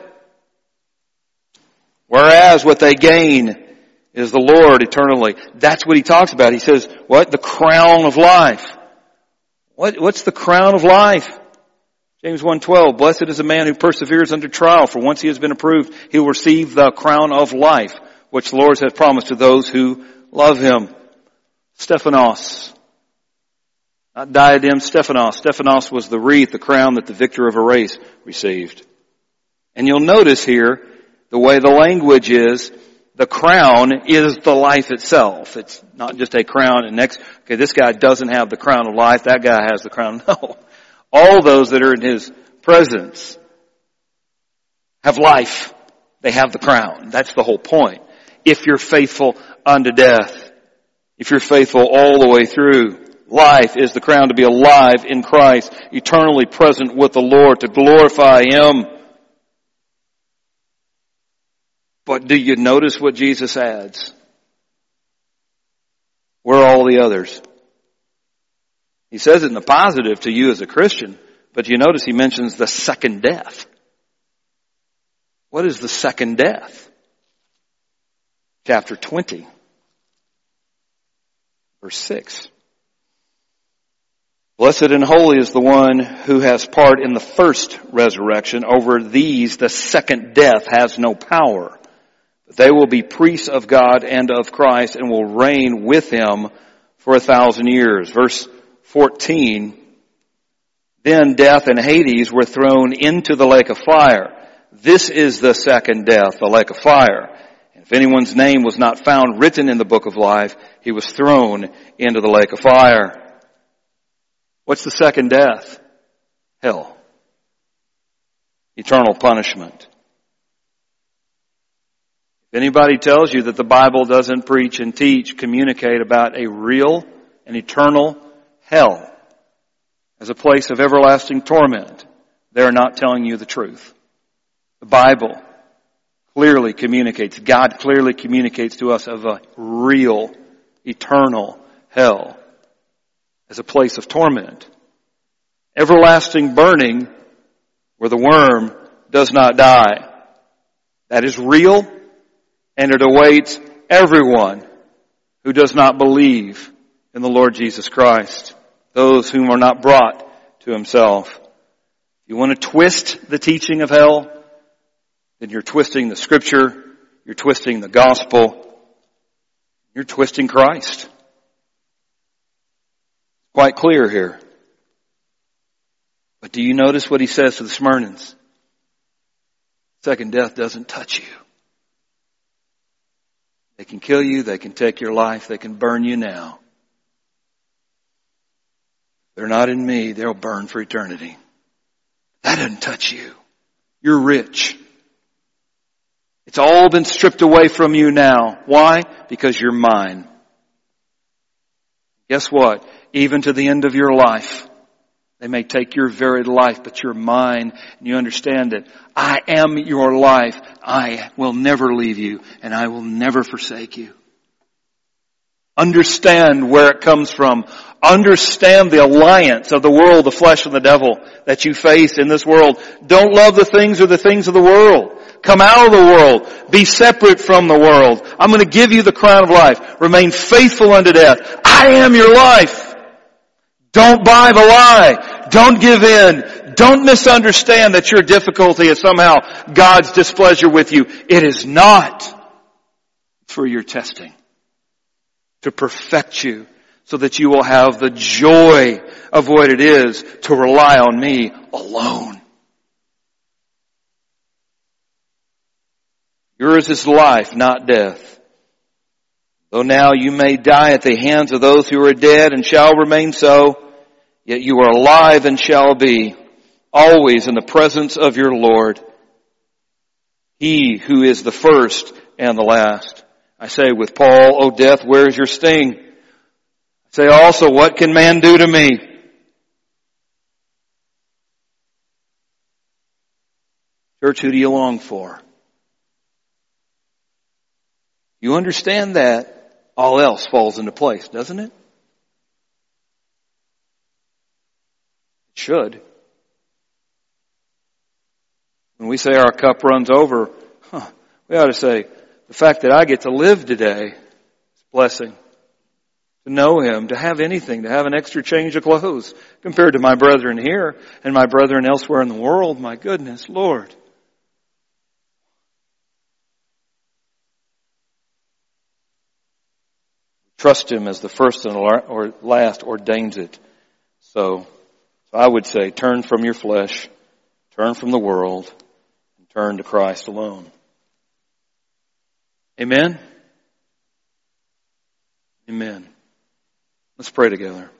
Whereas what they gain is the Lord eternally. That's what he talks about. He says, what? The crown of life. What, what's the crown of life? James one twelve, blessed is a man who perseveres under trial, for once he has been approved, he will receive the crown of life, which the Lord has promised to those who love him. Stephanos. Not diadem, Stephanos. Stephanos was the wreath, the crown that the victor of a race received. And you'll notice here, the way the language is, the crown is the life itself. It's not just a crown and next, okay, this guy doesn't have the crown of life, that guy has the crown. No. All those that are in his presence have life. They have the crown. That's the whole point. If you're faithful unto death, if you're faithful all the way through, life is the crown, to be alive in Christ, eternally present with the Lord, to glorify him. But do you notice what Jesus adds? Where are all the others? He says it in the positive to you as a Christian, but you notice he mentions the second death. What is the second death? Chapter twenty, verse six. Blessed and holy is the one who has part in the first resurrection. Over these the second death has no power. But they will be priests of God and of Christ and will reign with him for a thousand years. Verse fourteen, then death and Hades were thrown into the lake of fire. This is the second death, the lake of fire. And if anyone's name was not found written in the book of life, he was thrown into the lake of fire. What's the second death? Hell. Eternal punishment. If anybody tells you that the Bible doesn't preach and teach, communicate about a real and eternal hell as a place of everlasting torment, they're not telling you the truth. The Bible clearly communicates, God clearly communicates to us of a real, eternal hell as a place of torment. Everlasting burning where the worm does not die. That is real, and it awaits everyone who does not believe in the Lord Jesus Christ. Those whom are not brought to himself. If you want to twist the teaching of hell, then you're twisting the scripture, you're twisting the gospel, you're twisting Christ. Quite clear here. But do you notice what he says to the Smyrnans? Second death doesn't touch you. They can kill you, they can take your life, they can burn you now. They're not in me, they'll burn for eternity. That doesn't touch you. You're rich. It's all been stripped away from you now. Why? Because you're mine. Guess what? Even to the end of your life, they may take your very life, but you're mine, and you understand that I am your life. I will never leave you, and I will never forsake you. Understand where it comes from. Understand the alliance of the world, the flesh, and the devil that you face in this world. Don't love the things or the things of the world. Come out of the world. Be separate from the world. I'm going to give you the crown of life. Remain faithful unto death. I am your life. Don't buy the lie. Don't give in. Don't misunderstand that your difficulty is somehow God's displeasure with you. It is not. It's for your testing. To perfect you so that you will have the joy of what it is to rely on me alone. Yours is life, not death. Though now you may die at the hands of those who are dead and shall remain so, yet you are alive and shall be always in the presence of your Lord. He who is the first and the last. I say with Paul, O death, where is your sting? I say also, what can man do to me? Church, who do you long for? You understand that, all else falls into place, doesn't it? It should. When we say our cup runs over, huh, we ought to say, the fact that I get to live today is a blessing. To know Him, to have anything, to have an extra change of clothes compared to my brethren here and my brethren elsewhere in the world. My goodness, Lord. Trust Him as the first and or last ordains it. So, so I would say, turn from your flesh, turn from the world, and turn to Christ alone. Amen? Amen. Let's pray together.